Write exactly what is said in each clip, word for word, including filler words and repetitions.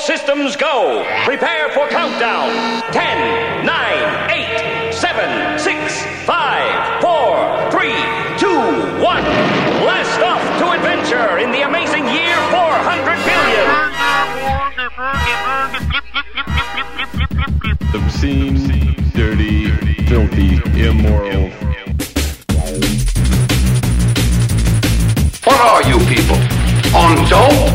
systems go. Prepare for countdown. ten, nine, eight, seven, six, five, four, three, two, one. Blast off to adventure in the amazing year four hundred billion. Obscene, dirty, filthy, immoral. What are you people? On dope?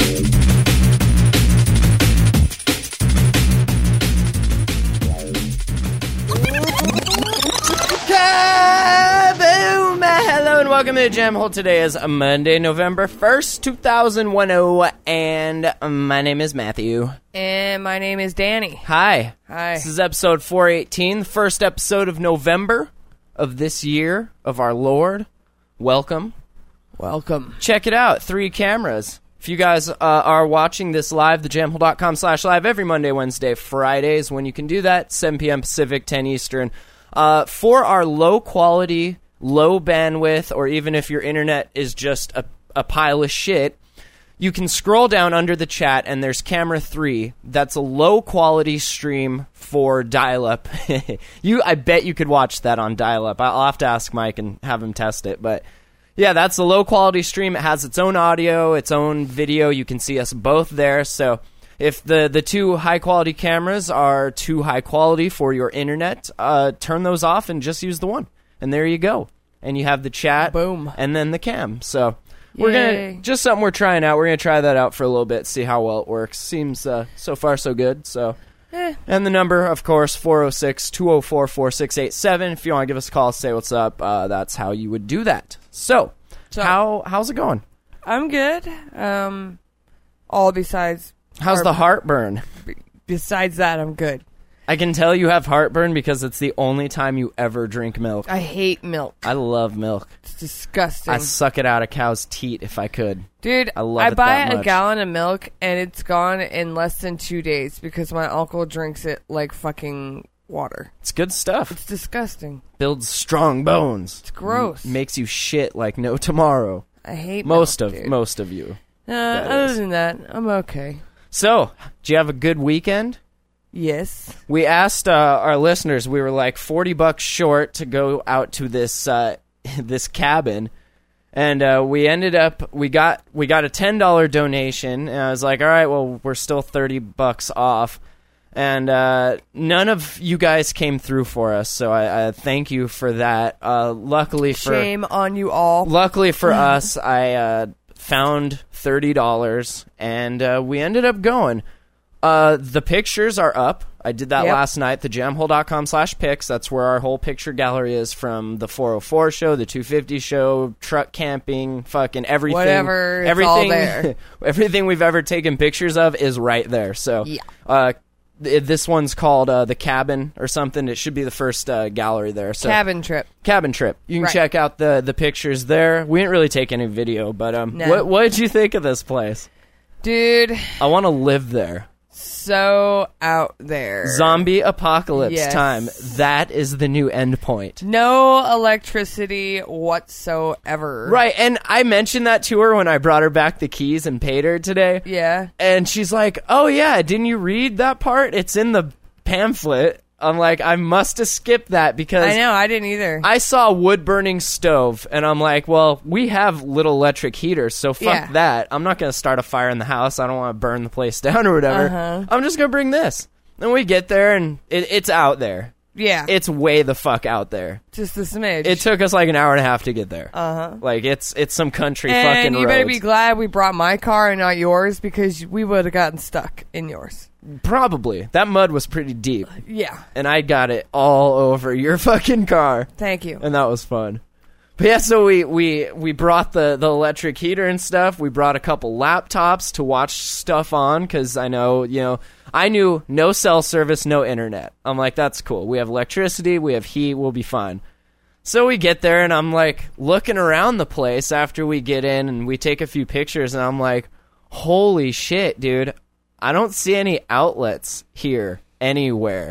Kaboom! Hello and welcome to the Jam Hole. Today is Monday, November first, two thousand ten, and my name is Matthew. And my name is Danny. Hi. Hi. This is episode four eighteen, the first episode of November of this year of our Lord. Welcome. Welcome. Check it out, three cameras. If you guys uh, are watching this live, thejamhole.com slash live every Monday, Wednesday, Fridays, when you can do that, seven p.m. Pacific, ten Eastern. Uh, for our low quality, low bandwidth, or even if your internet is just a, a pile of shit, you can scroll down under the chat and there's camera three. That's a low quality stream for dial-up. you, I bet you could watch that on dial-up. I'll have to ask Mike and have him test it, but yeah, that's a low quality stream. It has its own audio, its own video. You can see us both there, so if the, the two high-quality cameras are too high quality for your internet, uh, turn those off and just use the one. And there you go. And you have the chat. Boom. And then the cam. So we're Yay. going to, just something we're trying out. We're going to try that out for a little bit, see how well it works. Seems uh, so far so good. So, Eh. And the number, of course, four oh six, two oh four, four six eight seven. If you want to give us a call, say what's up, uh, that's how you would do that. So, So- how how's it going? I'm good. Um, all besides... How's heart- the heartburn? Besides that, I'm good. I can tell you have heartburn because it's the only time you ever drink milk. I hate milk. I love milk. It's disgusting. I suck it out of cow's teat if I could. Dude, I love I it buy that a much. gallon of milk and it's gone in less than two days because my uncle drinks it like fucking water. It's good stuff. It's disgusting. Builds strong bones. It's gross. M- makes you shit like no tomorrow. I hate Most milk, of dude. most of you. Uh, that other is. than that, I'm okay. So, did you have a good weekend? Yes. We asked uh, our listeners. We were like forty bucks short to go out to this uh, this cabin, and uh, we ended up we got we got a ten dollar donation. And I was like, all right, well, we're still thirty bucks off, and uh, none of you guys came through for us. So I, I thank you for that. Uh, luckily for Shame on you all. luckily for us, I uh, found thirty dollars, and uh, we ended up going. Uh, the pictures are up. I did that Yep. last night. The jamhole.com slash pics. That's where our whole picture gallery is from the four oh four show, the two fifty show, truck camping, fucking everything. Whatever, it's everything, all there. everything we've ever taken pictures of is right there. So, Yeah. uh, th- this one's called uh, The Cabin or something. It should be the first uh, gallery there. So Cabin trip. Cabin trip. You can Right. check out the the pictures there. We didn't really take any video, but um, No. what what did you think of this place? Dude, I want to live there. so out there. Zombie apocalypse Yes. time. That is the new end point. No electricity whatsoever. Right, and I mentioned that to her when I brought her back the keys and paid her today. Yeah. And she's like, "Oh yeah, didn't you read that part? It's in the pamphlet." I'm like, I must have skipped that because I know, I didn't either. I saw a wood-burning stove, and I'm like, well, we have little electric heaters, so fuck Yeah. that. I'm not going to start a fire in the house. I don't want to burn the place down or whatever. Uh-huh. I'm just going to bring this. And we get there, and it, it's out there. yeah. It's way the fuck out there. just a smidge. It took us like an hour and a half to get there. Uh-huh. Like, it's it's some country And fucking you better roads. be glad we brought my car and not yours because we would have gotten stuck in yours. Probably. That mud was pretty deep, Yeah. and I got it all over your fucking car. Thank you. And that was fun. But yeah, so we, we, we brought the, the electric heater and stuff. We brought a couple laptops to watch stuff on because I know, you know, I knew no cell service, no internet. I'm like, that's cool. We have electricity, we have heat, we'll be fine. So we get there and I'm like looking around the place after we get in and we take a few pictures and I'm like, holy shit, dude. I don't see any outlets here anywhere.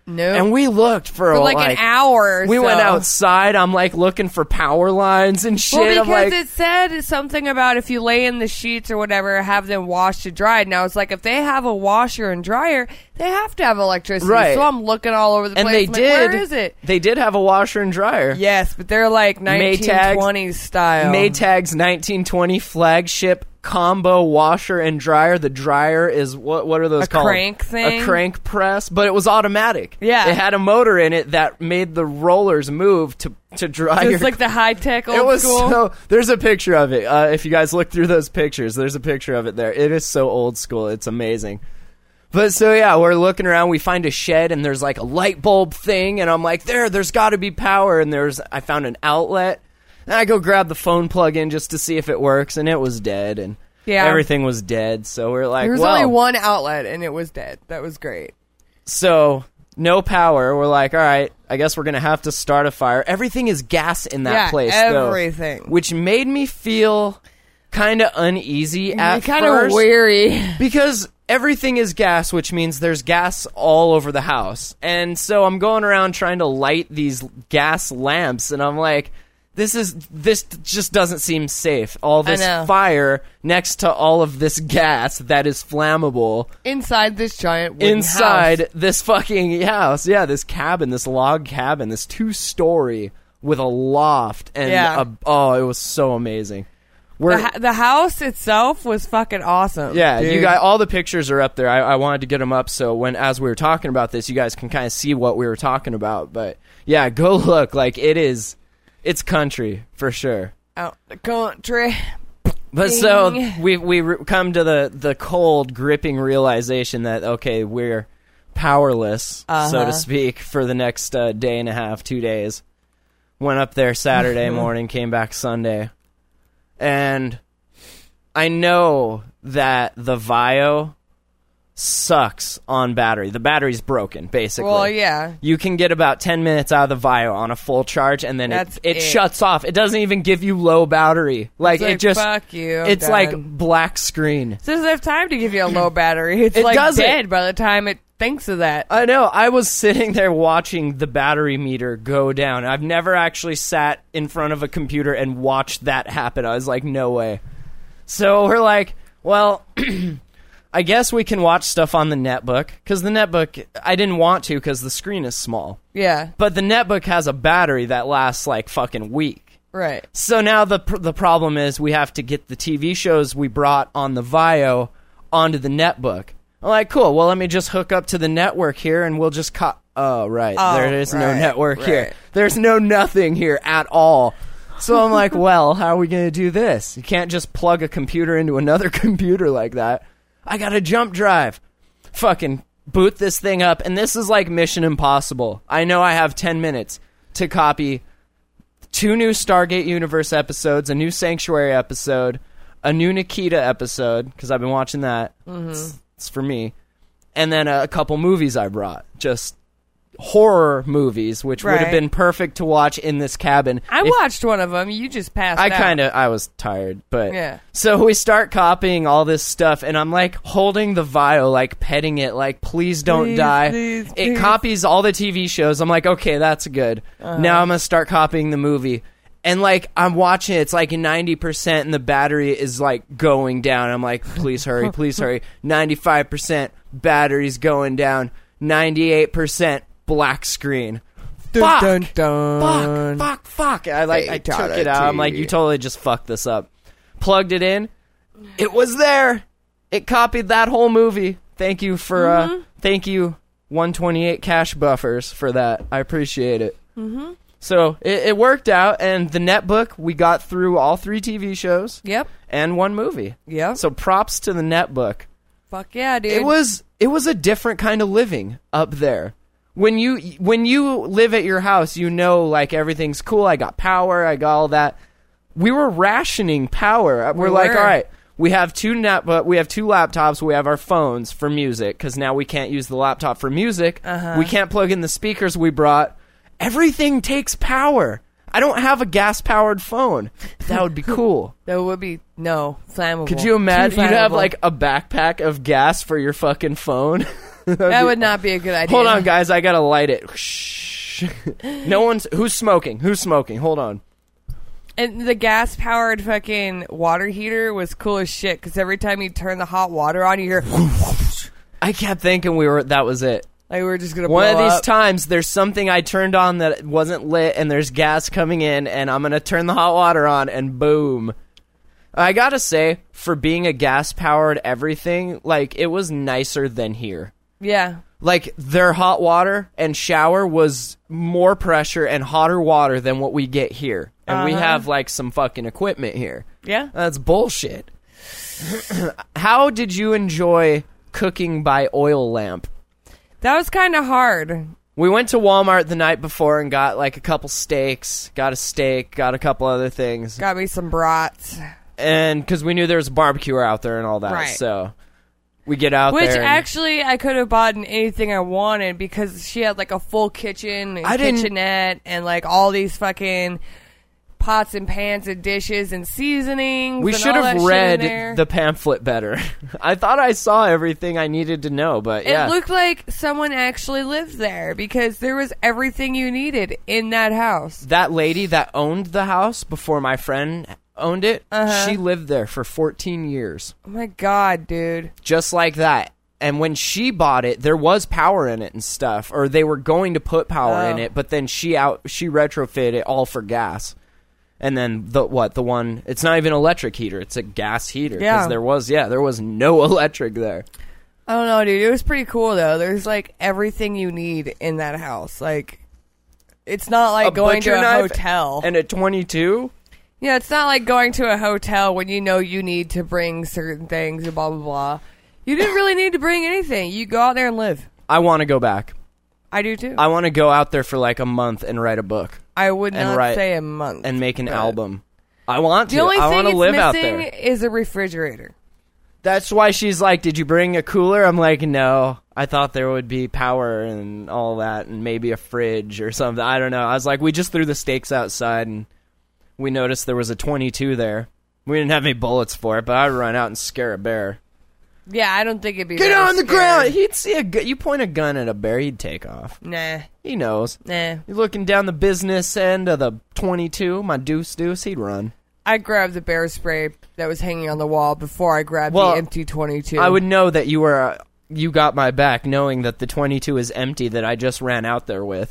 Nope. And we looked for, For like, like an hour or We so. went outside. I'm like looking for power lines and shit. Well, because I'm like, it said something about if you lay in the sheets or whatever, have them washed and dried. Now it's like if they have a washer and dryer, they have to have electricity. Right. So I'm looking all over the and place. they I'm did. like, where is it? They did have a washer and dryer. Yes, but they're like nineteen twenties style. Maytag's nineteen twenty flagship combo washer and dryer. The dryer is what? What are those A called? crank thing? A crank press, but it was automatic. Yeah. it had a motor in it that made the rollers move to to dry. So your it's like the high tech old It was school. so. There's a picture of it. Uh, if you guys look through those pictures, there's a picture of it there. It is so old school. It's amazing. But so yeah, we're looking around. We find a shed, and there's like a light bulb thing, and I'm like, there, there's got to be power. And there's, I found an outlet, and I go grab the phone plug in just to see if it works, and it was dead, and Yeah. everything was dead. So we're like, there was well, only one outlet and it was dead. That was great. so no power. We're like, all right, I guess we're gonna have to start a fire. Everything is gas in that Yeah, place, though, everything. which made me feel kind of uneasy at kind of first. weary. Because everything is gas, which means there's gas all over the house. And so I'm going around trying to light these gas lamps, and I'm like, this is this just doesn't seem safe. All this know. fire next to all of this gas that is flammable Inside this giant wooden inside house. this fucking house. Yeah, this cabin, this log cabin, this two-story with a loft. And Yeah. a, oh, it was so amazing. We're, The, ha- the house itself was fucking awesome. Yeah, dude. you got all the pictures are up there. I, I wanted to get them up so when as we were talking about this, you guys can kind of see what we were talking about. But yeah, go look. Like it is, it's country for sure. out the country. But so Ding. we we re- come to the the cold, gripping realization that okay, we're powerless, Uh-huh. so to speak, for the next uh, day and a half, two days. Went up there Saturday morning, came back Sunday. And I know that the Vio sucks on battery. The battery's broken, basically. Well, yeah. You can get about ten minutes out of the Vio on a full charge, and then That's it, it, it. shuts off. It doesn't even give you low battery. Like, It's like, it just... fuck you, I'm It's done. like black screen. So doesn't have time to give you a low battery. It's It like doesn't. dead by the time it thinks of that. I know. I was sitting there watching the battery meter go down. I've never actually sat in front of a computer and watched that happen. I was like, no way. So we're like, well, I guess we can watch stuff on the netbook. Because the netbook, I didn't want to because the screen is small. Yeah, But the netbook has a battery that lasts like fucking week. right. So now the pr- the problem is we have to get the T V shows we brought on the Vio onto the netbook. I'm like, cool. Well, let me just hook up to the network here, and we'll just cut. Oh, right. Oh, there is no right, network here. right. There's no nothing here at all. So I'm like, well, how are we going to do this? You can't just plug a computer into another computer like that. I got a jump drive. Fucking boot this thing up, and this is like Mission Impossible. I know I have ten minutes to copy two new Stargate Universe episodes, a new Sanctuary episode, a new Nikita episode, because I've been watching that. Mm-hmm. It's, it's for me. And then a, a couple movies I brought. Just horror movies, which would have Right. been perfect to watch in this cabin. I If- watched one of them. You just passed I out. kind of, I was tired, but Yeah. So we start copying all this stuff, and I'm like holding the Vio, like petting it, like please don't Please, die. please, it please. copies all the T V shows. I'm like, okay, that's good. Uh-huh. Now I'm gonna start copying the movie, and like I'm watching it, it's like ninety percent, and the battery is like going down. I'm like, please hurry, please hurry. ninety-five percent battery's going down. ninety-eight percent black screen. Dun, Fuck! dun, dun. Fuck, fuck, fuck. I like I took Fatality. it out. I'm like, you totally just fucked this up. Plugged it in. It was there. It copied that whole movie. Thank you for Mm-hmm. uh thank you one twenty-eight cache buffers for that. I appreciate it. Mm-hmm. So it, it worked out, and the netbook, we got through all three T V shows Yep. and one movie. Yep. So props to the netbook. Fuck yeah, dude. It was it was a different kind of living up there. When you when you live at your house, you know like everything's cool. I got power. I got all that. We were rationing power. We're We like, were. all right, we have two net, but we have two laptops. We have our phones for music because now we can't use the laptop for music. Uh-huh. We can't plug in the speakers we brought. Everything takes power. I don't have a gas powered phone. That would be cool. That would be no flammable. Could you Too imagine? You'd have flammable. like a backpack of gas for your fucking phone. That would not be a good idea. Hold on, guys. I gotta light it. Shh. No one's... Who's smoking? Who's smoking? Hold on. And the gas-powered fucking water heater was cool as shit, because every time you turn the hot water on, you hear... I kept thinking we were... That was it. Like, we were just gonna One blow of these up. times, there's something I turned on that wasn't lit, and there's gas coming in, and I'm gonna turn the hot water on, and boom. I gotta say, for being a gas-powered everything, like, it was nicer than here. Yeah. Like, their hot water and shower was more pressure and hotter water than what we get here. And uh-huh. we have, like, some fucking equipment here. Yeah. That's bullshit. How did you enjoy cooking by oil lamp? That was kind of hard. We went to Walmart the night before and got, like, a couple steaks, got a steak, got a couple other things. Got me some brats. And because we knew there was a barbecue out there and all that. Right. So we get out Which there. Which actually I could have bought anything I wanted, because she had like a full kitchen and I didn't- kitchenette and like all these fucking pots and pans and dishes and seasonings. We and should all have that shit in there. read the pamphlet better. I thought I saw everything I needed to know, but It yeah. looked like someone actually lived there, because there was everything you needed in that house. That lady that owned the house before my friend owned it, Uh-huh. she lived there for fourteen years. Oh my god, dude. Just like that. And when she bought it, there was power in it and stuff, or they were going to put power Oh. in it, but then she out she retrofitted it all for gas. And then the what the one it's not even an electric heater, it's a gas heater. Yeah. Because there was yeah, there was no electric there. I don't know, dude. It was pretty cool, though. There's, like, everything you need in that house. Like, it's not like A going to butcher a knife hotel. And a twenty-two? Yeah, it's not like going to a hotel when you know you need to bring certain things and blah, blah, blah. You didn't really need to bring anything. You go out there and live. I want to go back. I do, too. I want to go out there for like a month and write a book I would and not write- say a month. and make an but album. I want to. The only I thing want to it's live out missing there. is a refrigerator. That's why she's like, "Did you bring a cooler?" I'm like, "No. I thought there would be power and all that, and maybe a fridge or something." I don't know. I was like, "We just threw the steaks outside, and we noticed there was a twenty-two there. We didn't have any bullets for it, but I'd run out and scare a bear. Yeah, I don't think it'd be Get very on the scary. ground. He'd see a gu- you point a gun at a bear, he'd take off. Nah, He knows. nah. You're looking down the business end of the twenty-two, my deuce deuce, he'd run. I grabbed the bear spray that was hanging on the wall before I grabbed Well, the empty twenty-two. I would know that you were uh, you got my back, knowing that the twenty-two is empty that I just ran out there with.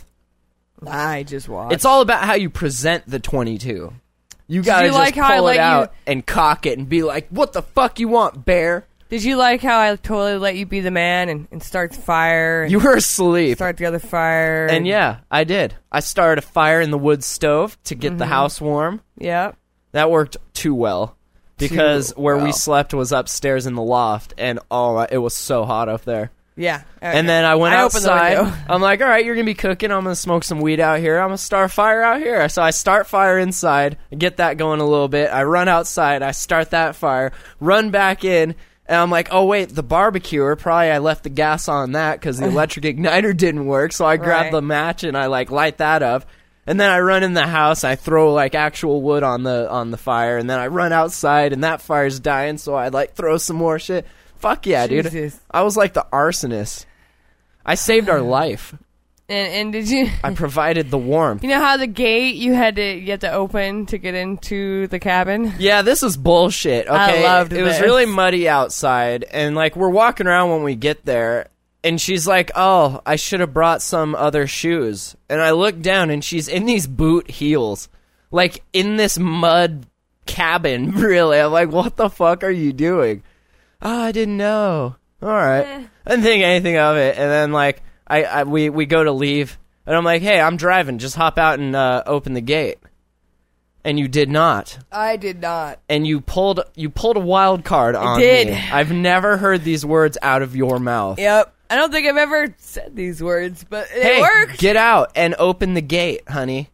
I just watched. It's all about how you present the twenty-two. You gotta you just like how I pull let it you- out and cock it and be like, "What the fuck you want, bear?" Did you like how I totally let you be the man and, and start the fire? And You were asleep. start the other fire. And yeah, I did. I started a fire in the wood stove to get Mm-hmm. the house warm. yeah. That worked too well. Because Too where we well. slept was upstairs in the loft, and oh, it was so hot up there. Yeah. And then I went I opened the outside. window. I'm like, all right, you're going to be cooking. I'm going to smoke some weed out here. I'm going to start a fire out here. So I start fire inside, get that going a little bit. I run outside. I start that fire, run back in. And I'm like, oh, wait, the barbecuer, probably I left the gas on that because the electric igniter didn't work. So I grab Right. the match and I, like, light that up. And then I run in the house. I throw, like, actual wood on the on the fire. And then I run outside, and that fire's dying. So I, like, throw some more shit. Fuck yeah, dude. Jesus. I was like the arsonist. I saved our life. And, and did you... I provided the warmth. You know how the gate you had to you had to open to get into the cabin? Yeah, this is bullshit. Okay, I loved it was this. really muddy outside, and like we're walking around when we get there, and she's like, "Oh, I should have brought some other shoes." And I look down, and she's in these boot heels, like in this mud cabin. Really, I'm like, "What the fuck are you doing?" Oh, I didn't know. All right, Eh. I didn't think anything of it, and then like I, I we we go to leave, and I'm like, "Hey, I'm driving. Just hop out and uh, open the gate." And you did not. I did not. And you pulled you pulled a wild card on did. me. I've never heard these words out of your mouth. Yep. I don't think I've ever said these words, but it Hey, worked. get out and open the gate, honey.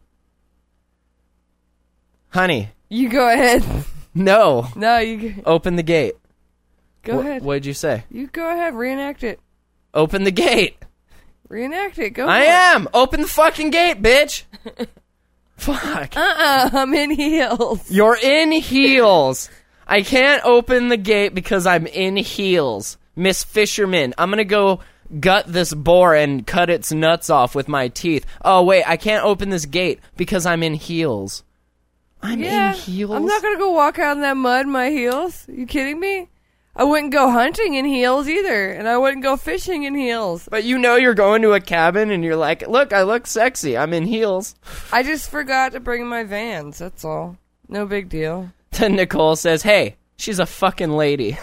Honey, You go ahead. no. No, you Open the gate. go Wh- ahead. What did you say? You go ahead. Reenact it. Open the gate. Reenact it. Go I for it. am. Open the fucking gate, bitch. Fuck. Uh-uh. I'm in heels. You're in heels. I can't open the gate because I'm in heels. Miss Fisherman, I'm going to go gut this boar and cut its nuts off with my teeth. Oh, wait, I can't open this gate because I'm in heels. I'm Yeah, in heels? I'm not gonna go walk out in that mud in my heels. You kidding me? I wouldn't go hunting in heels either, and I wouldn't go fishing in heels. But you know you're going to a cabin and you're like, look, I look sexy. I'm in heels. I just forgot to bring my Vans, that's all. No big deal. Then Nicole says, hey, she's a fucking lady.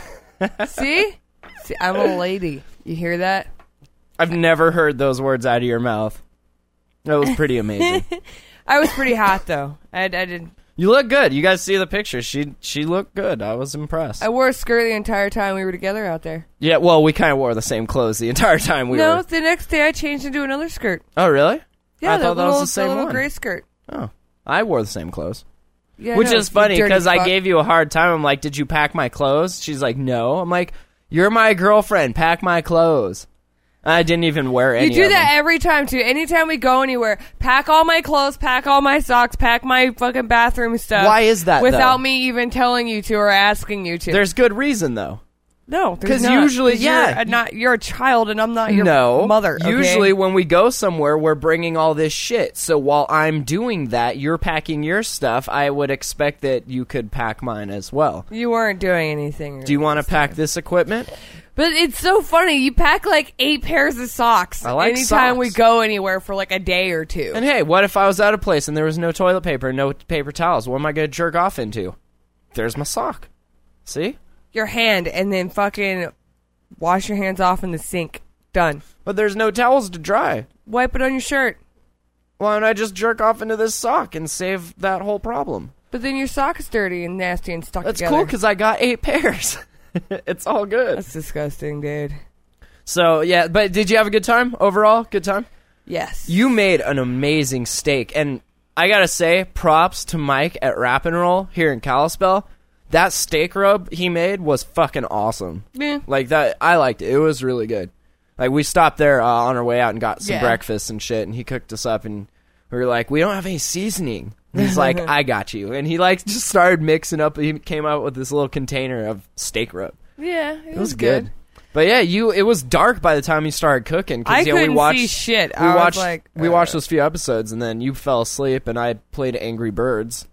See? See, I'm a lady. You hear that? I've never heard those words out of your mouth. That was pretty amazing. I was pretty hot, though. I, I did. You look good. You guys see the picture. She she looked good. I was impressed. I wore a skirt the entire time we were together out there. Yeah, well, we kind of wore the same clothes the entire time we no, were. the next day I changed into another skirt. Oh, really? Yeah, I that thought that little, was the same the little one. gray skirt. Oh, I wore the same clothes. Yeah, Which no, is funny you dirty because I fuck. gave you a hard time. I'm like, did you pack my clothes? She's like, no. I'm like, you're my girlfriend. Pack my clothes. I didn't even wear any You do of that them. every time, too. Anytime we go anywhere, pack all my clothes, pack all my socks, pack my fucking bathroom stuff. Why is that, Without though? me even telling you to or asking you to. There's good reason, though. no, there's 'cause not. usually- 'Cause yeah. You're, a, not, you're a child, and I'm not your no. mother. Okay? Usually when we go somewhere, we're bringing all this shit. So while I'm doing that, you're packing your stuff, I would expect that you could pack mine as well. You weren't doing anything. Do you want to pack this equipment? But it's so funny. You pack like eight pairs of socks I like anytime socks. we go anywhere for like a day or two. And hey, what if I was out of place and there was no toilet paper, no paper towels? What am I going to jerk off into? There's my sock. See? Your hand, and then fucking wash your hands off in the sink. Done. But there's no towels to dry. Wipe it on your shirt. Why don't I just jerk off into this sock and save that whole problem? But then your sock is dirty and nasty and stuck That's together. cool because I got eight pairs. It's all good. That's disgusting, dude. So, yeah, but did you have a good time overall? Good time? Yes. You made an amazing steak. And I got to say, props to Mike at Wrap and Roll here in Kalispell. That steak rub he made was fucking awesome. Yeah. Like, that, I liked it. It was really good. Like, we stopped there uh, on our way out and got some Yeah. breakfast and shit, and he cooked us up, and we were like, we don't have any seasoning. He's like, I got you. And he, like, just started mixing up. He came out with this little container of steak rub. Yeah, it, It was good. But yeah, you it was dark by the time you started cooking. 'Cause, I you know, couldn't we watched, see shit. We I was watched like, we uh, watched those few episodes, and then you fell asleep, and I played Angry Birds.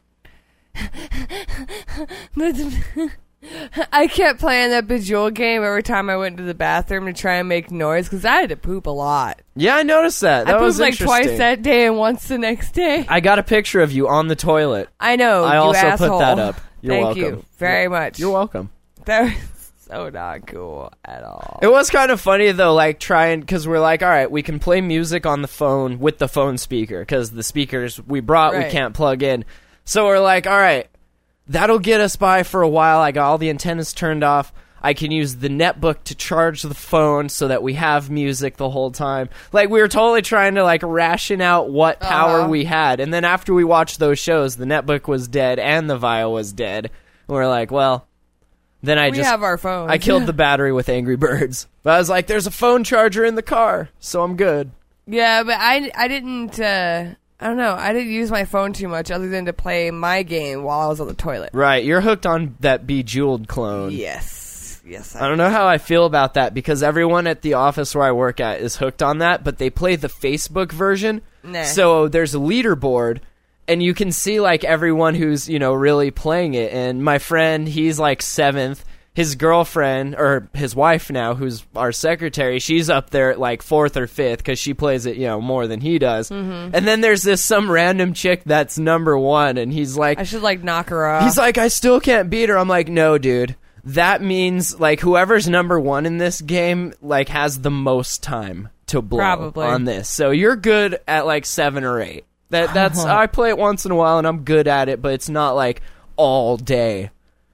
I kept playing that Bejeweled game every time I went to the bathroom to try and make noise because I had to poop a lot. Yeah, I noticed that. That I was pooped like interesting. twice that day and once the next day. I got a picture of you on the toilet. I know. I you also put asshole. that up. You're Thank welcome. you very much. You're welcome. That was so not cool at all. It was kind of funny though, like trying because we're like, all right, we can play music on the phone with the phone speaker because the speakers we brought we Right. can't plug in. So we're like, all right, that'll get us by for a while. I got all the antennas turned off. I can use the netbook to charge the phone so that we have music the whole time. Like, we were totally trying to, like, ration out what power Uh-huh. we had. And then after we watched those shows, the netbook was dead and the Vio was dead. And we're like, well, then I we just... have our phones. I killed the battery with Angry Birds. But I was like, there's a phone charger in the car, so I'm good. Yeah, but I, I didn't, uh, I don't know, I didn't use my phone too much other than to play my game while I was on the toilet. Right, you're hooked on that Bejeweled clone. Yes. Yes, I don't know how I feel about that because everyone at the office where I work at is hooked on that, but they play the Facebook version. Nah. So there's a leaderboard, and you can see, like, everyone who's, you know, really playing it. And my friend, he's, like, seventh. His girlfriend, or his wife now, who's our secretary, she's up there at, like, fourth or fifth because she plays it, you know, more than he does. Mm-hmm. And then there's this some random chick that's number one, and he's like... I should, like, knock her off. He's like, I still can't beat her. I'm like, no, dude. That means, like, whoever's number one in this game, like, has the most time to blow Probably. on this. So you're good at, like, seven or eight. That That's, I play it once in a while, and I'm good at it, but it's not, like, all day.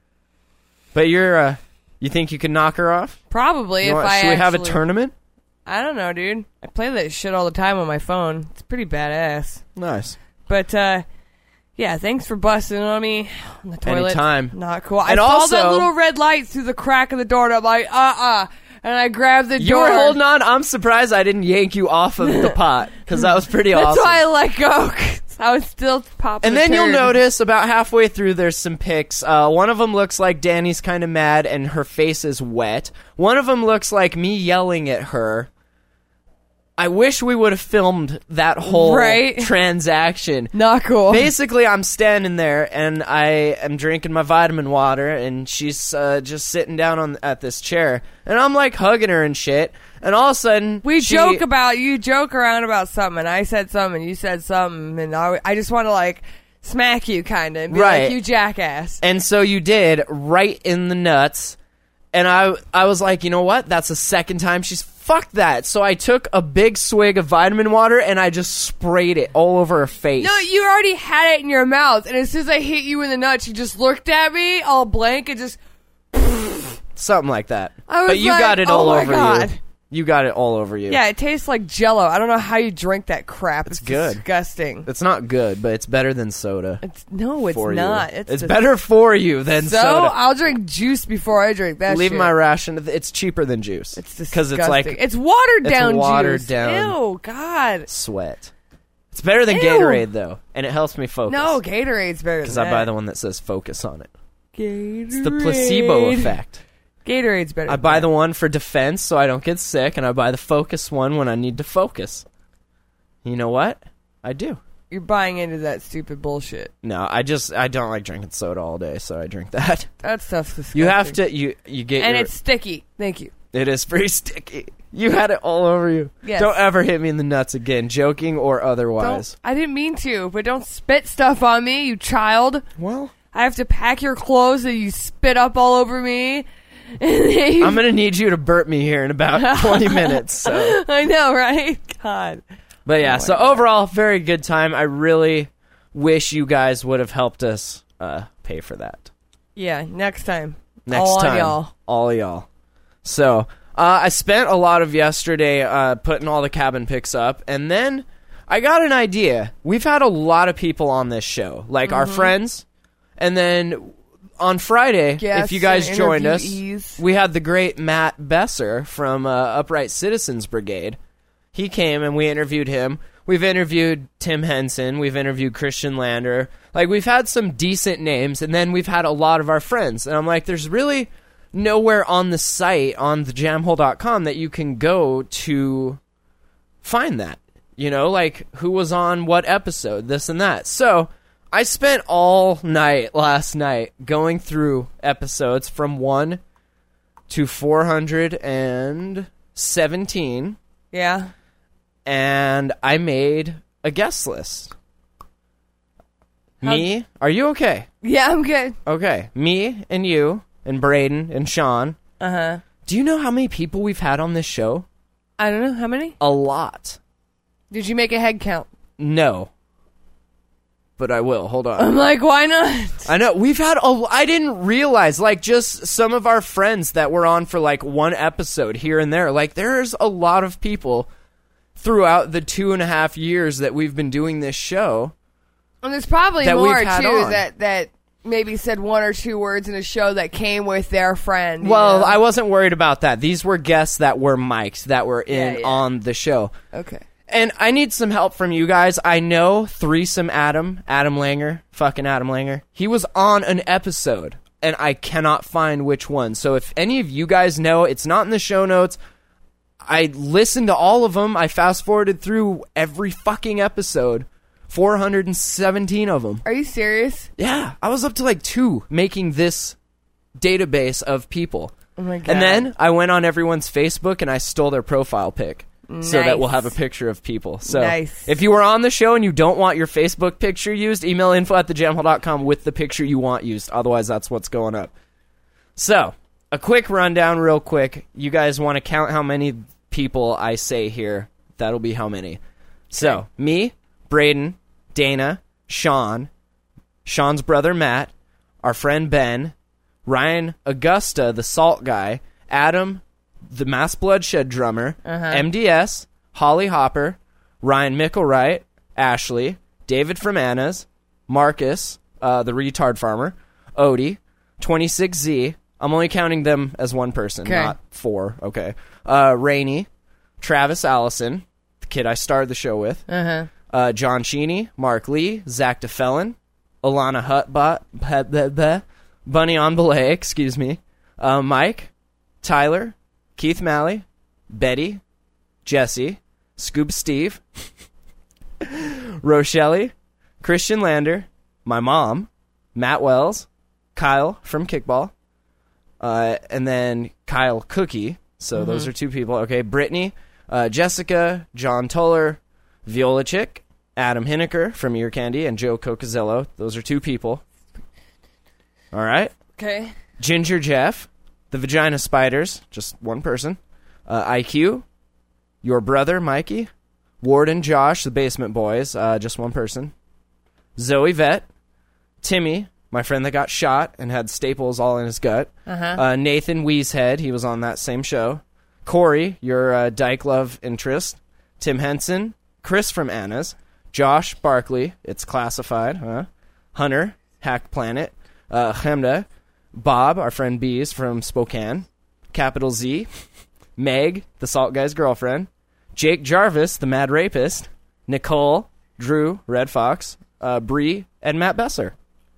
But you're, uh, you think you can knock her off? Probably, You know if what, I should we have a actually- tournament? I don't know, dude. I play that shit all the time on my phone. It's pretty badass. Nice. But, uh... yeah, thanks for busting on me on the toilet. Anytime. Not cool. I And saw also- that little red light through the crack of the door, and I'm like, uh-uh. And I grabbed the You door. were holding on. I'm surprised I didn't yank you off of the pot, because that was pretty That's awesome. why I let go. I was still popping. And then you'll notice about halfway through there's some pics. Uh, one of them looks like Danny's kind of mad and her face is wet. One of them looks like me yelling at her. I wish we would have filmed that whole right? transaction. Not cool. Basically, I'm standing there and I am drinking my vitamin water, and she's uh, just sitting down on at this chair, and I'm like hugging her and shit. And all of a sudden, we she, joke about you joke around about something. And I said something, you said something, and I, I just want to like smack you, kind of, and be right. like, you jackass. And so you did, right in the nuts. And I, I was like, you know what? That's the second time she's fucked that. So I took a big swig of vitamin water and I just sprayed it all over her face. No, you already had it in your mouth, and as soon as I hit you in the nuts, you just looked at me all blank and just something like that. I was but you like, got it oh all my over God. you. You got it all over you. Yeah, it tastes like Jello. I don't know how you drink that crap. It's, It's good. disgusting. It's not good, but it's better than soda. It's, no, it's for not. You. It's, It's just, better for you than so soda. I'll drink juice before I drink that. Leave shit. my ration. It's cheaper than juice. It's disgusting. Because it's like it's watered it's down watered juice. down Ew, God. sweat. It's better than Ew. Gatorade though, and it helps me focus. No, Gatorade's better than because that. I buy the one that says "focus" on it. Gatorade. It's the placebo effect. Gatorade's better. I than buy that. the one for defense so I don't get sick, and I buy the focus one when I need to focus. You know what? I do. You're buying into that stupid bullshit. No, I just I don't like drinking soda all day, so I drink that. That stuff's disgusting. You have to you you get and your, it's sticky. Thank you. it is pretty sticky. You had it all over you. Yes. Don't ever hit me in the nuts again, joking or otherwise. Don't, I didn't mean to, but don't spit stuff on me, you child. Well, I have to pack your clothes and you spit up all over me. I'm I'm gonna need you to burp me here in about twenty minutes. So, I know, right? God. but yeah. Oh, so my God. overall, very good time. I really wish you guys would have helped us uh, pay for that. Yeah, next time. Next all time, on y'all. all y'all. So uh, I spent a lot of yesterday uh, putting all the cabin pics up, and then I got an idea. We've had a lot of people on this show, like our friends, and then on Friday, Guests if you guys and joined us, interviewees. we had the great Matt Besser from uh, Upright Citizens Brigade. He came and we interviewed him. We've interviewed Tim Henson. We've interviewed Christian Lander. Like, we've had some decent names, and then we've had a lot of our friends. And I'm like, there's really nowhere on the site, on the jam hole dot com, that you can go to find that. You know, like, who was on what episode, this and that. So I spent all night last night going through episodes from one to four hundred seventeen, Yeah. and I made a guest list. How- Me? Are you okay? Yeah, I'm good. Okay. Me and you and Braden and Sean. Uh-huh. Do you know how many people we've had on this show? I don't know. How many? A lot. Did you make a head count? No. But I will. Hold on. I'm like, why not? I know we've had a. I didn't realize, like, just some of our friends that were on for like one episode here and there. Like, there's a lot of people throughout the two and a half years that we've been doing this show. And there's probably that more, we've had too, on. that, that maybe said one or two words in a show that came with their friend. you Well, know? I wasn't worried about that. These were guests that were mic'd, that were in Yeah, yeah. on the show. Okay. And I need some help from you guys. I know Threesome Adam, Adam Langer, fucking Adam Langer. He was on an episode, and I cannot find which one. So if any of you guys know, it's not in the show notes. I listened to all of them. I fast-forwarded through every fucking episode. four hundred seventeen of them. Are you serious? Yeah, I was up to like two making this database of people. Oh, my God. And then I went on everyone's Facebook and I stole their profile pic. So that we'll have a picture of people. So Nice. if you were on the show and you don't want your Facebook picture used, email info at the jam hole dot com with the picture you want used. Otherwise, that's what's going up. So, a quick rundown real quick. You guys want to count how many people I say here? That'll be how many. So, me, Braden, Dana, Sean, Sean's brother Matt, our friend Ben, Ryan Augusta, the salt guy, Adam, the Mass Bloodshed drummer, Uh-huh. M D S, Holly Hopper, Ryan Mickelwright, Ashley, David from Anna's, Marcus, uh, the retard farmer, Odie, twenty-six Z. I'm only counting them as one person, Okay. not four. Okay. Uh, Rainey, Travis Allison, the kid I started the show with, Uh-huh. uh, John Cheney, Mark Lee, Zach DeFellon, Alana Hutbot, Bunny on Belay, excuse me, uh, Mike, Tyler, Keith Malley, Betty, Jesse, Scoob Steve, Rochelle, Christian Lander, my mom, Matt Wells, Kyle from Kickball, uh, and then Kyle Cookie. So mm-hmm. those are two people. Okay, Brittany, uh, Jessica, John Toller, Viola Chick, Adam Hineker from Ear Candy, and Joe Cocazillo. Those are two people. All right. Okay. Ginger Jeff, the Vagina Spiders, just one person. Uh, I Q, your brother Mikey, Warden Josh, the Basement Boys, uh, just one person. Zoe Vett, Timmy, my friend that got shot and had staples all in his gut. Uh-huh. Uh, Nathan Weeshead, he was on that same show. Corey, your uh, Dyke Love interest. Tim Henson, Chris from Anna's. Josh Barkley, it's classified, huh? Hunter, Hack Planet. Uh, Chemda, Bob, our friend Bees from Spokane. Capital Z, Meg, the Salt Guy's girlfriend. Jake Jarvis, the Mad Rapist. Nicole, Drew, Red Fox. Uh, Bree, and Matt Besser.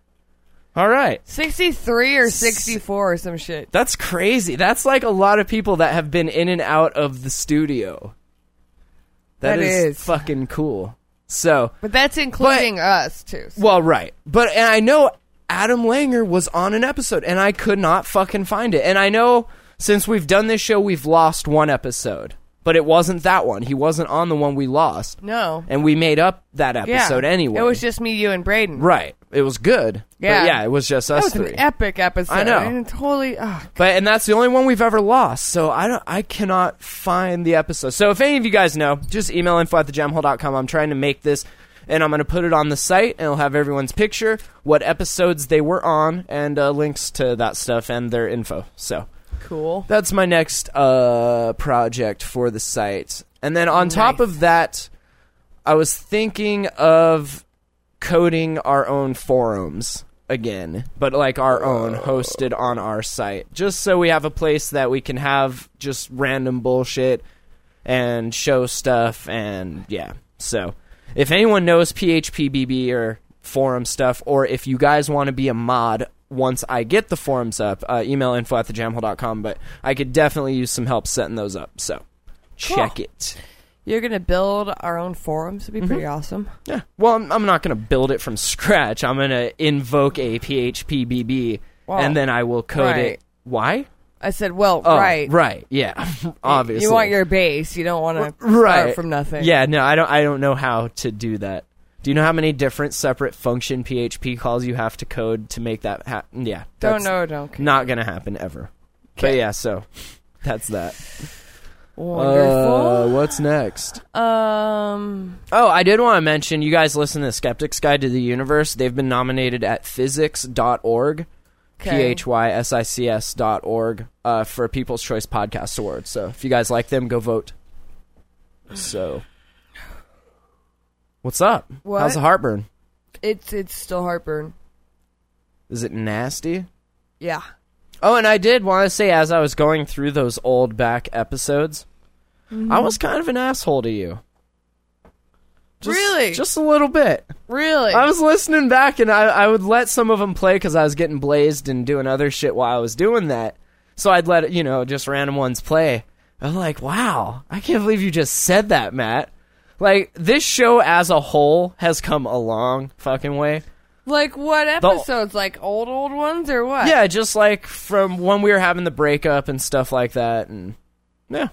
All right. sixty-three or sixty-four or some shit. That's crazy. That's like a lot of people that have been in and out of the studio. that, that is, is fucking cool. So, But that's including but, us, too. So. Well, right. But and I know Adam Langer was on an episode, and I could not fucking find it. And I know since we've done this show, we've lost one episode. But it wasn't that one. He wasn't on the one we lost. No. And we made up that episode yeah. anyway. It was just me, you, and Braden. Right. It was good. Yeah. But yeah, it was just us that was three. an epic episode. I know. And totally. Oh, but and that's the only one we've ever lost. So I don't. I cannot find the episode. So if any of you guys know, just email info at the jam hole dot com. I'm trying to make this, and I'm going to put it on the site, and it'll have everyone's picture, what episodes they were on, and uh, links to that stuff and their info. So cool. That's my next uh, project for the site. And then on nice. top of that, I was thinking of coding our own forums again, but like our own, hosted on our site, just so we have a place that we can have just random bullshit and show stuff. And yeah, so if anyone knows P H P B B or forum stuff, or if you guys want to be a mod once I get the forums up, uh, email info at the jam hole dot com. But I could definitely use some help setting those up, so cool. Check it. You're going to build our own forums? It'd be mm-hmm. pretty awesome. Yeah. Well, I'm, I'm not going to build it from scratch. I'm going to invoke a P H P B B, well, and then I will code right. it. Why? I said, well, oh, right. Right, yeah. Obviously. You want your base. You don't want to right. start from nothing. Yeah, no, I don't I don't know how to do that. Do you know how many different separate function P H P calls you have to code to make that happen? Yeah. Don't know, don't care. Not going to happen ever. Kay. But yeah, so that's that. Wonderful. Uh, what's next? Um. Oh, I did want to mention, you guys listen to Skeptic's Guide to the Universe. They've been nominated at physics dot org, P H Y S I C S dot org, uh, for People's Choice Podcast Awards. So if you guys like them, go vote. So, what's up? What? How's the heartburn? It's it's still heartburn. Is it nasty? Yeah. Oh, and I did want to say, as I was going through those old back episodes, mm-hmm. I was kind of an asshole to you. Just, really? Just a little bit. Really? I was listening back, and I, I would let some of them play because I was getting blazed and doing other shit while I was doing that. So I'd let, you know, just random ones play. I'm like, wow, I can't believe you just said that, Matt. Like, this show as a whole has come a long fucking way. Like what episodes? The, like old, old ones or what? Yeah, just like from when we were having the breakup and stuff like that. And yeah.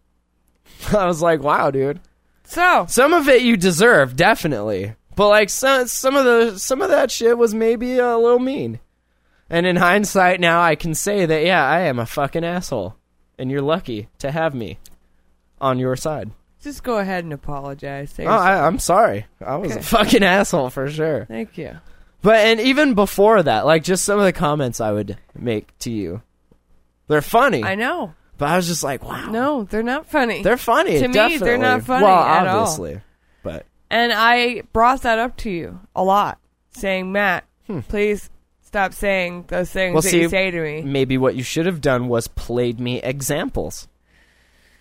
I was like, wow, dude. So some of it you deserve, definitely. But like some some of the some of that shit was maybe a little mean. And in hindsight now I can say that, yeah, I am a fucking asshole. And you're lucky to have me on your side. Just go ahead and apologize. Oh, I, I'm sorry. I was okay. a fucking asshole for sure. Thank you. But, and even before that, like, just some of the comments I would make to you. They're funny. I know. But I was just like, wow. No, they're not funny. They're funny, To definitely. me, they're not funny well, at obviously, all. But. And I brought that up to you a lot, saying, Matt, hmm. please stop saying those things well, that see, you say to me. Maybe what you should have done was played me examples.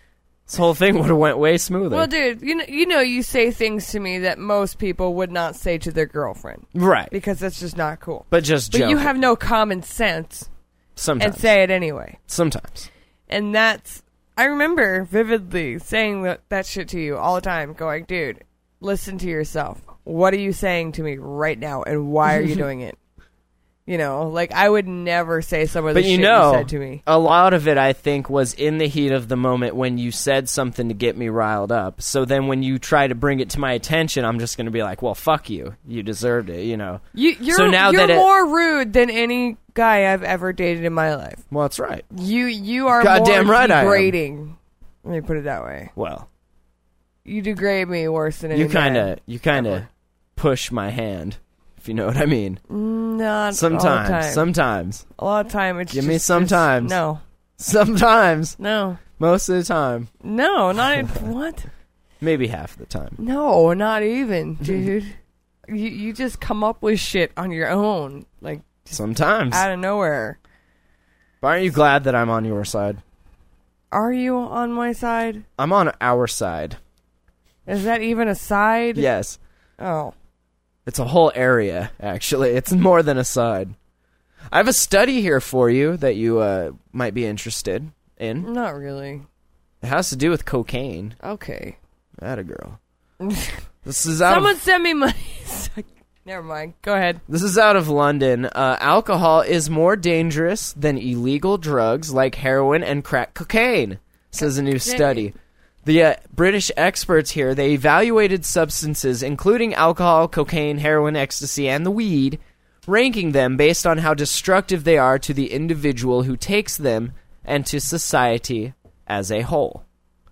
This whole thing would have went way smoother. Well, dude, you know, you know, you say things to me that most people would not say to their girlfriend. Right. Because that's just not cool. But just But joking. you have no common sense Sometimes. and say it anyway. Sometimes. And that's... I remember vividly saying that, that shit to you all the time, going, dude, listen to yourself. What are you saying to me right now, and why are you doing it? You know, like, I would never say some of the But you shit know, you said to me. a lot of it, I think, was in the heat of the moment when you said something to get me riled up. So then when you try to bring it to my attention, I'm just going to be like, well, fuck you. You deserved it, you know. You, you're so now you're that it- more rude than any guy I've ever dated in my life. Well, that's right. You you are Goddamn more right I am. degrading. Let me put it that way. Well, You degrade me worse than any you kind man. of you kind of ever. push my hand, if you know what I mean. Not all the Sometimes, time. sometimes, A lot of time it's Give just, me sometimes. just- no, sometimes, no, most of the time, no, not even, what? maybe half the time. No, not even, dude. you you just come up with shit on your own, like Sometimes. out of nowhere. But aren't you glad that I'm on your side? Are you on my side? I'm on our side. Is that even a side? Yes. Oh. It's a whole area, actually. It's more than a side. I have a study here for you that you uh, might be interested in. Not really. It has to do with cocaine. Okay. Atta girl. This is out Someone of, send me money. Never mind. Go ahead. this is out of London. Uh, alcohol is more dangerous than illegal drugs like heroin and crack cocaine, says a new study. The uh, British experts here, they evaluated substances including alcohol, cocaine, heroin, ecstasy, and the weed, ranking them based on how destructive they are to the individual who takes them and to society as a whole.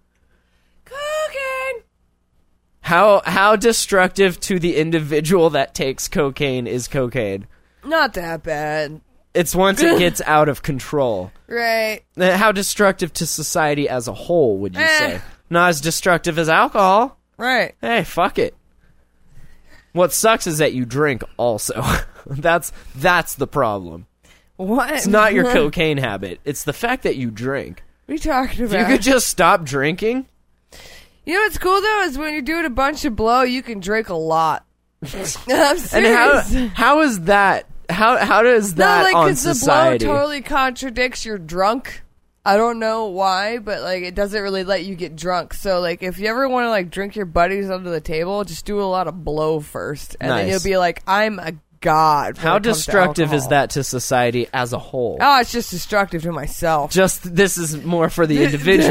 Cocaine. How how destructive to the individual that takes cocaine is cocaine? Not that bad. It's once it gets out of control. Right. Uh, How destructive to society as a whole would you Eh. say? Not as destructive as alcohol. Right. Hey, fuck it. What sucks is that you drink also. that's that's the problem. What? It's not your cocaine habit. It's the fact that you drink. What are you talking If about? you could just stop drinking. You know what's cool though is when you're doing a bunch of blow, you can drink a lot. I'm serious. And how how is that? How how does that no, like on because the blow society? totally contradicts your drunk. I don't know why, but like it doesn't really let you get drunk. So like if you ever want to like drink your buddies under the table, just do a lot of blow first, and then Nice. you'll be like, I'm a god. when How it comes to destructive is alcohol. that to society as a whole? Oh, it's just destructive to myself. Just this is more for the individual.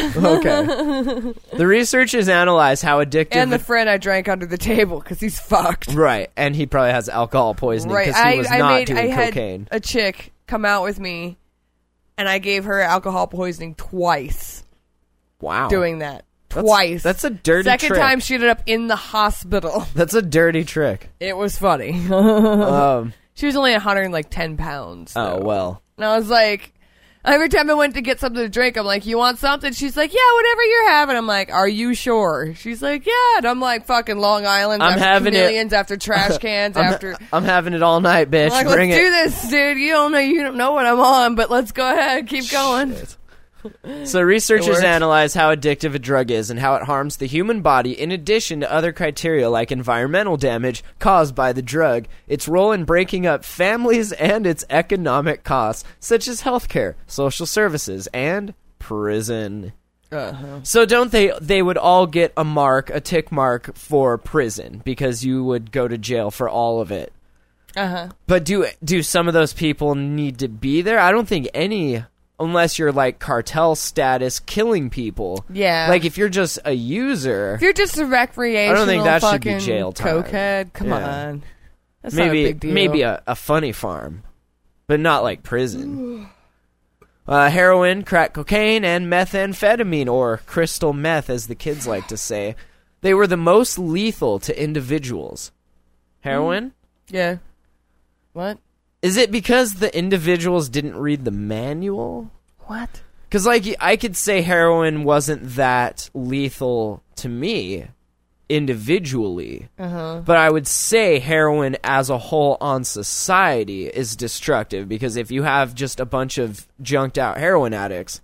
Okay. The researchers analyze how addictive And the friend I drank under the table because he's fucked. right, and he probably has alcohol poisoning Right, because he I, was I not made doing I had cocaine. a chick come out with me, and I gave her alcohol poisoning twice. Wow, Doing that That's- twice. That's a dirty Second trick. time she ended up in the hospital. That's a dirty trick. It was funny. Um, She was only one hundred ten pounds. oh though. well. And I was like, every time I went to get something to drink, I'm like, you want something? She's like, yeah, whatever you're having. I'm like, are you sure? She's like, yeah. And I'm like, fucking Long Island I'm after having it. chameleons, after trash cans, I'm, after... I'm having it all night, bitch. I'm like, Bring let's it. do this, dude. You don't know, you don't know what I'm on, but let's go ahead, keep going. So It researchers works. analyze how addictive a drug is and how it harms the human body in addition to other criteria like environmental damage caused by the drug, its role in breaking up families, and its economic costs, such as healthcare, social services, and prison. Uh-huh. So don't they they would all get a mark, a tick mark for prison because you would go to jail for all of it. Uh-huh. But do do some of those people need to be there? I don't think any, unless you're like cartel status killing people. Yeah. Like if you're just a user, If you're just a recreational I don't think that should be fucking jail time. cokehead, come Yeah. on. That's not a maybe big deal. maybe a, a funny farm, but not like prison. Uh, heroin, crack cocaine, and methamphetamine, or crystal meth as the kids like to say, they were the most lethal to individuals. Heroin? Yeah. What? Is it because the individuals didn't read the manual? What? Because, like, I could say heroin wasn't that lethal to me individually, Uh-huh. but I would say heroin as a whole on society is destructive, because if you have just a bunch of junked out heroin addicts,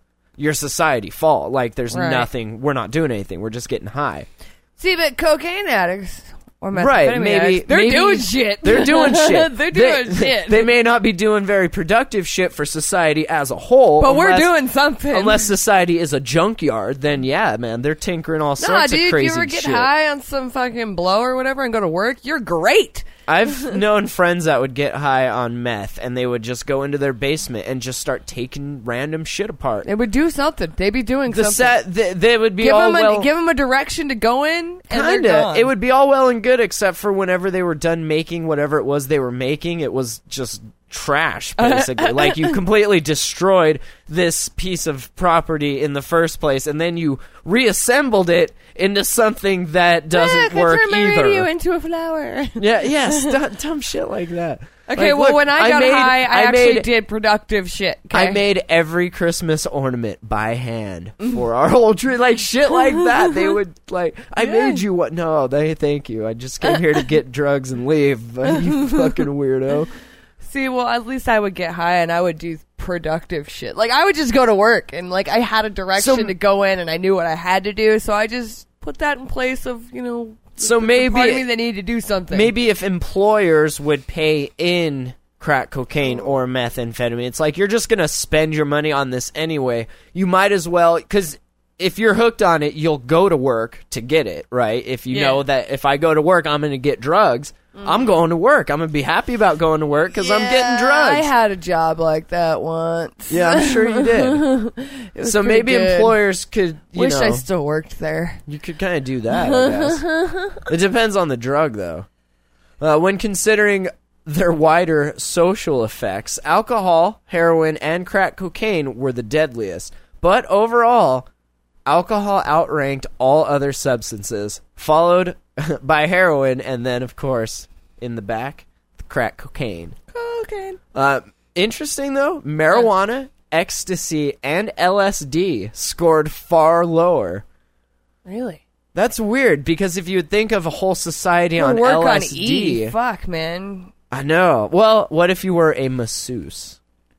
your society fall. Like, there's Right. nothing. We're not doing anything. We're just getting high. See, but cocaine addicts or methamphetamine Right, maybe addicts, they're maybe- doing shit. They're doing shit. They're doing they, shit. They may not be doing very productive shit for society as a whole, but we're unless- doing something. Unless society is a junkyard, then yeah, man, they're tinkering all Nah, sorts dude, of crazy you ever get shit. high on some fucking blow or whatever and go to work? You're great. I've known friends that would get high on meth, and they would just go into their basement and just start taking random shit apart. They would do something. They'd be doing The something. set, they, they would be give all them a, well. give them a direction to go in, and they're Kinda. gone. It would be all well and good, except for whenever they were done making whatever it was they were making, it was just trash, basically. Like, you completely destroyed this piece of property in the first place, and then you reassembled it into something that doesn't yeah, work turn my either. radio into a flower. Yeah, yes, dumb, dumb shit like that. Okay, Like, well, look, when I got made- high, I, actually made, did productive shit. Okay? I made every Christmas ornament by hand for our whole tree, like shit like that. They would like, I Yeah. made you what? No, they thank you. I just came here to get drugs and leave. You fucking weirdo. See, well, at least I would get high and I would do productive shit. Like, I would just go to work and, like, I had a direction So- to go in and I knew what I had to do, so I just put that in place of, you know, So the maybe part of me that needed to do something. maybe if employers would pay in crack cocaine or methamphetamine, it's like you're just gonna spend your money on this anyway. You might as well, because if you're hooked on it, you'll go to work to get it, right? If you Yeah. know that if I go to work, I'm gonna get drugs. I'm going to work. I'm gonna be happy about going to work because I'm getting Yeah, drugs. I had a job like that once. Yeah, I'm sure you did. It was So pretty maybe good. employers could, you Wish know, I still worked there. you could kind of do that, I guess. It depends on the drug, though. Uh, when considering their wider social effects, alcohol, heroin, and crack cocaine were the deadliest. But overall, alcohol outranked all other substances, followed by heroin, and then, of course, in the back, the crack cocaine. Cocaine. Uh, interesting, though, marijuana, ecstasy, and L S D scored far lower. Really? That's weird, because if you would think of a whole society on work L S D... on E. Fuck, man. I know. Well, what if you were a masseuse?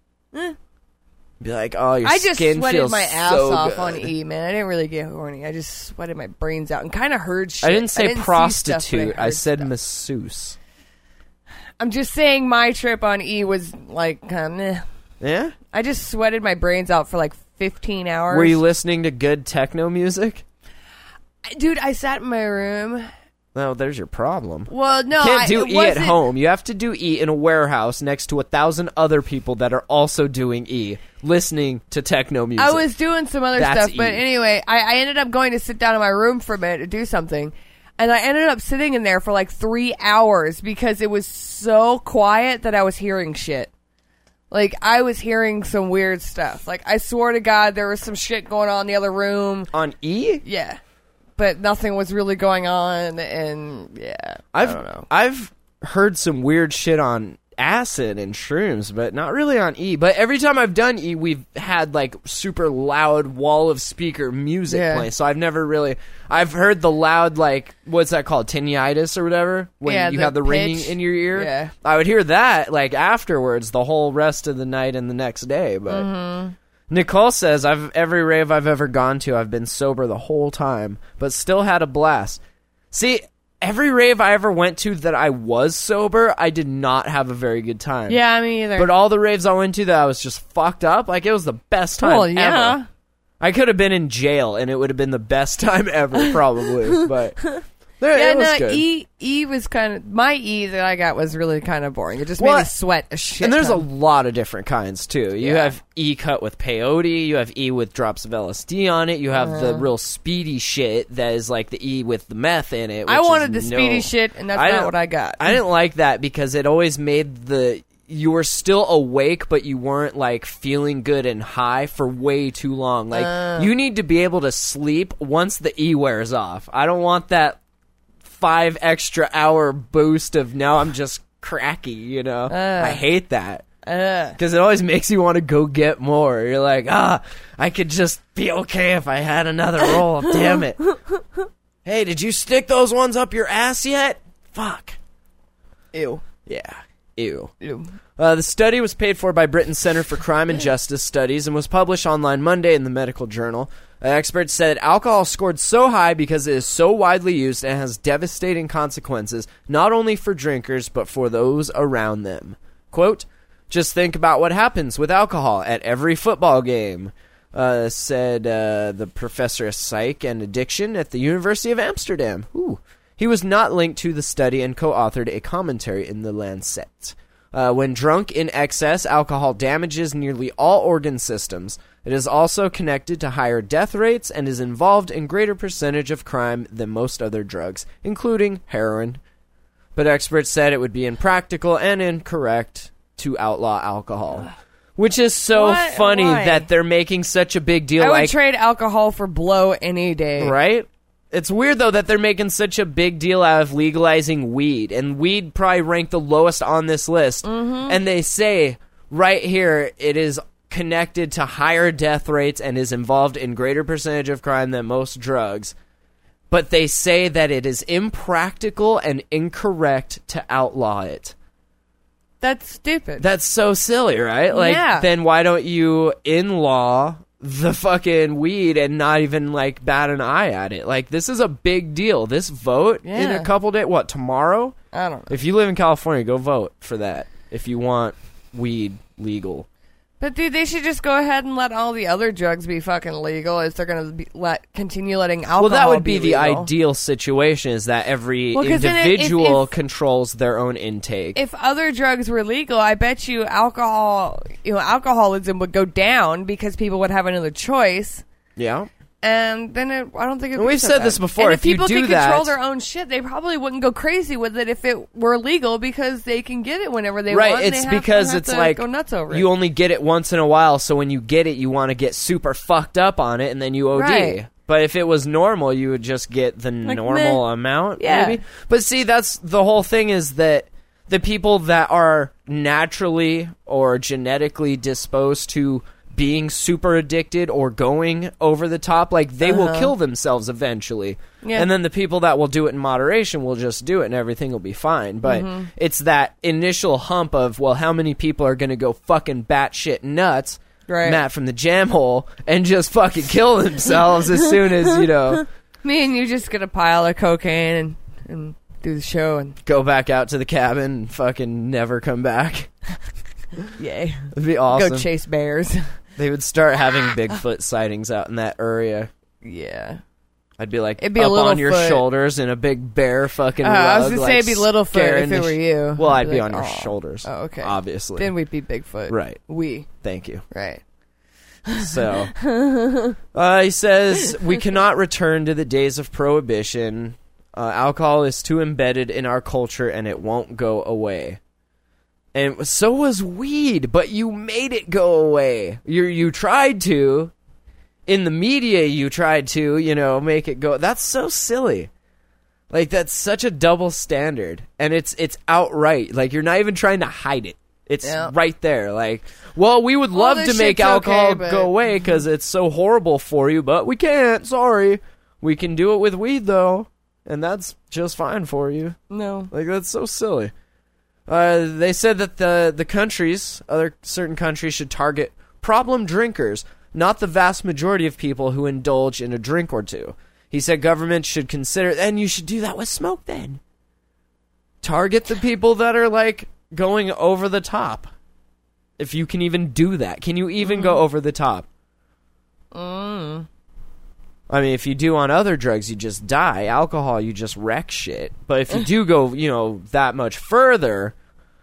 Be like, oh, your I just skin sweated feels my ass so off good. on E, man. I didn't really get horny. I just sweated my brains out and kind of heard shit. I didn't say see stuff, prostitute. but I, heard said stuff. masseuse. I'm just saying my trip on E was like, kind of. Yeah? I just sweated my brains out for like fifteen hours. Were you listening to good techno music? Dude, I sat in my room. No, there's your problem. Well, no, Can't I, do it E at wasn't- home. You have to do E in a warehouse next to a thousand other people that are also doing E, listening to techno music. I was doing some other That's stuff, but E. anyway, I, I ended up going to sit down in my room for a minute to do something. And I ended up sitting in there for like three hours because it was so quiet that I was hearing shit. Like, I was hearing some weird stuff. Like, I swear to God, there was some shit going on in the other room. on E. Yeah. But nothing was really going on, and yeah, I've I don't know. I've heard some weird shit on acid and shrooms, but not really on E. But every time I've done E, we've had like super loud wall of speaker music Yeah. playing. So I've never really. I've heard the loud, like, what's that called, tinnitus or whatever, when Yeah, you the have the ringing pitch. in your ear. Yeah. I would hear that like afterwards, the whole rest of the night and the next day. But Mm-hmm. Nicole says, "I've every rave I've ever gone to, I've been sober the whole time, but still had a blast." See, every rave I ever went to that I was sober, I did not have a very good time. Yeah, me either. But all the raves I went to that I was just fucked up, like, it was the best time Well, yeah. ever. I could have been in jail, and it would have been the best time ever, probably. But there, yeah, it was no, good. E E was kind of my E that I got was really kind of boring. It just Well, made me sweat a shit. And there's a ton. lot of different kinds too. You Yeah. have E cut with peyote, you have E with drops of L S D on it, you have Uh-huh. the real speedy shit that is like the E with the meth in it. I which wanted the is no- speedy shit, and that's I not didn't- what I got. I didn't like that because it always made the you were still awake, but you weren't like feeling good and high for way too long. Like Uh. you need to be able to sleep once the E wears off. I don't want that five extra hour boost of now I'm just cracky, you know. Uh. I hate that. Ugh. Because it always makes you want to go get more. You're like, ah, I could just be okay if I had another roll. Damn it. Hey, did you stick those ones up your ass yet? Fuck. Ew. Yeah. Ew. Ew. Uh, the study was paid for by Britain's Center for Crime and Justice Studies and was published online Monday in the Medical Journal. Uh, experts said alcohol scored so high because it is so widely used and has devastating consequences, not only for drinkers, but for those around them. Quote, just think about what happens with alcohol at every football game, uh, said uh, the professor of psych and addiction at the University of Amsterdam. Ooh. He was not linked to the study and co-authored a commentary in the Lancet. Uh, when drunk in excess, alcohol damages nearly all organ systems. It is also connected to higher death rates and is involved in greater percentage of crime than most other drugs, including heroin. But experts said it would be impractical and incorrect to outlaw alcohol. Which is so What? funny Why? that they're making such a big deal. I would like, trade alcohol for blow any day. right? It's weird, though, that they're making such a big deal out of legalizing weed. And weed probably ranked the lowest on this list. Mm-hmm. And they say right here it is connected to higher death rates and is involved in greater percentage of crime than most drugs. But they say that it is impractical and incorrect to outlaw it. That's stupid. That's so silly, right? Like, Yeah. then why don't you in-law the fucking weed and not even, like, bat an eye at it? Like, this is a big deal. This vote in Yeah. a couple days, what, tomorrow? I don't know. If you live in California, go vote for that if you want weed legal. But dude, they should just go ahead and let all the other drugs be fucking legal. If they're gonna be, let continue letting alcohol. Well, that would be, be the legal. ideal situation, is that every Well, 'cause then if- individual if- controls their own intake. If other drugs were legal, I bet you alcohol, you know, alcoholism would go down because people would have another choice. yeah. And then it, I don't think it'd And be we've so said bad. this before, And if if you people do can control that- their own shit, they probably wouldn't go crazy with it if it were legal because they can get it whenever they Right, want. and it's they have because to, have it's to like go nuts over you it. only get it once in a while, so when you get it, you want to get super fucked up on it, and then you O D. Right. But if it was normal, you would just get the Like, normal meh. amount, Yeah. maybe. But see, that's the whole thing, is that the people that are naturally or genetically disposed to being super addicted or going over the top, like, they will Uh-huh. kill themselves eventually. Yeah. And then the people that will do it in moderation will just do it and everything will be fine. But Mm-hmm. it's that initial hump of, well, how many people are going to go fucking batshit nuts, Right. Matt from the jam hole, and just fucking kill themselves as soon as, you know, Me and you just get a pile of cocaine and, and do the show and go back out to the cabin and fucking never come back. yay. It'd be awesome. Go chase bears. They would start having Bigfoot sightings out in that area. Yeah. I'd be like It'd be a up little on your foot. shoulders in a big bear fucking Uh, rug. I was gonna like, say it'd be Littlefoot scaring if the it were sh- you. Well, I'd I'd be be on like, your "Aw." shoulders. Oh, okay. Obviously. Then we'd be Bigfoot. Right. We. Thank you. Right. So, uh, he says, we cannot return to the days of prohibition. Uh, alcohol is too embedded in our culture and it won't go away. And so was weed, but you made it go away. You you tried to. In the media, you tried to, you know, make it go. That's so silly. Like, that's such a double standard. And it's it's outright. Like, you're not even trying to hide it. It's Yeah. right there. Like, well, we would All love this to make shit's alcohol okay, but- go away because it's so horrible for you, but we can't. Sorry. We can do it with weed, though. And that's just fine for you. No. Like, that's so silly. Uh, they said that the, the countries, other certain countries, should target problem drinkers, not the vast majority of people who indulge in a drink or two. He said governments should consider, and you should do that with smoke then. Target the people that are, like, going over the top. If you can even do that. Can you even Mm. go over the top? Mm. I mean, if you do on other drugs, you just die. Alcohol, you just wreck shit. But if you do go, you know, that much further,